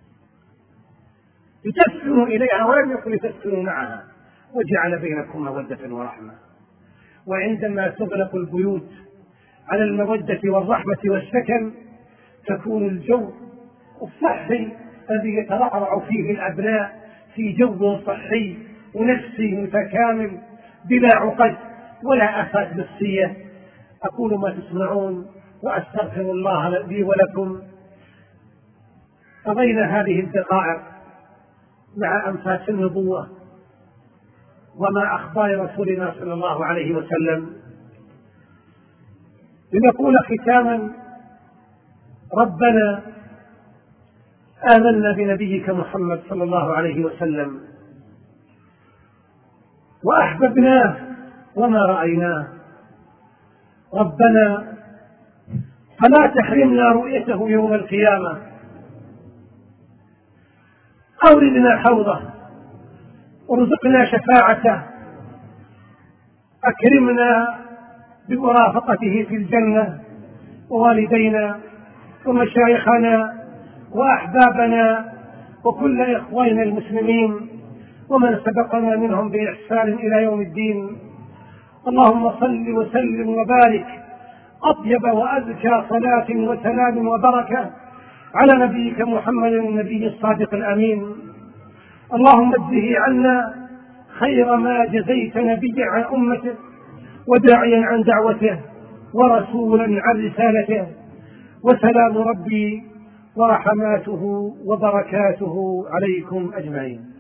لتسكنوا إليها ولم يكن لتسكنوا معها، وجعل بينكم مودة ورحمة. وعندما تغلق البيوت على المودة والرحمة والسكن تكون الجو الصحي الذي يترعرع فيه الأبناء في جو صحي ونفسي متكامل بلا عقد ولا آفات نفسية. أقول ما تسمعون وأستغفر الله لي ولكم. قضينا هذه الدقائق مع أنفاس النبوة ومع أخبار رسولنا صلى الله عليه وسلم، لنقول ختاما: ربنا آمنا بنبيك محمد صلى الله عليه وسلم وأحببناه وما رأيناه، ربنا فلا تحرمنا رؤيته يوم القيامة، أوردنا حوضه وارزقنا شفاعته، أكرمنا بمرافقته في الجنة، ووالدينا ومشايخنا وأحبابنا وكل إخواننا المسلمين ومن سبقنا منهم بإحسان إلى يوم الدين. اللهم صل وسلم وبارك أطيب وأزكى صلاة وسلام وبركة على نبيك محمد النبي الصادق الأمين. اللهم اجزه عنا خير ما جزيت نبيا عن أمته وداعيا عن دعوته ورسولا عن رسالته، وسلام ربي ورحماته وبركاته عليكم أجمعين.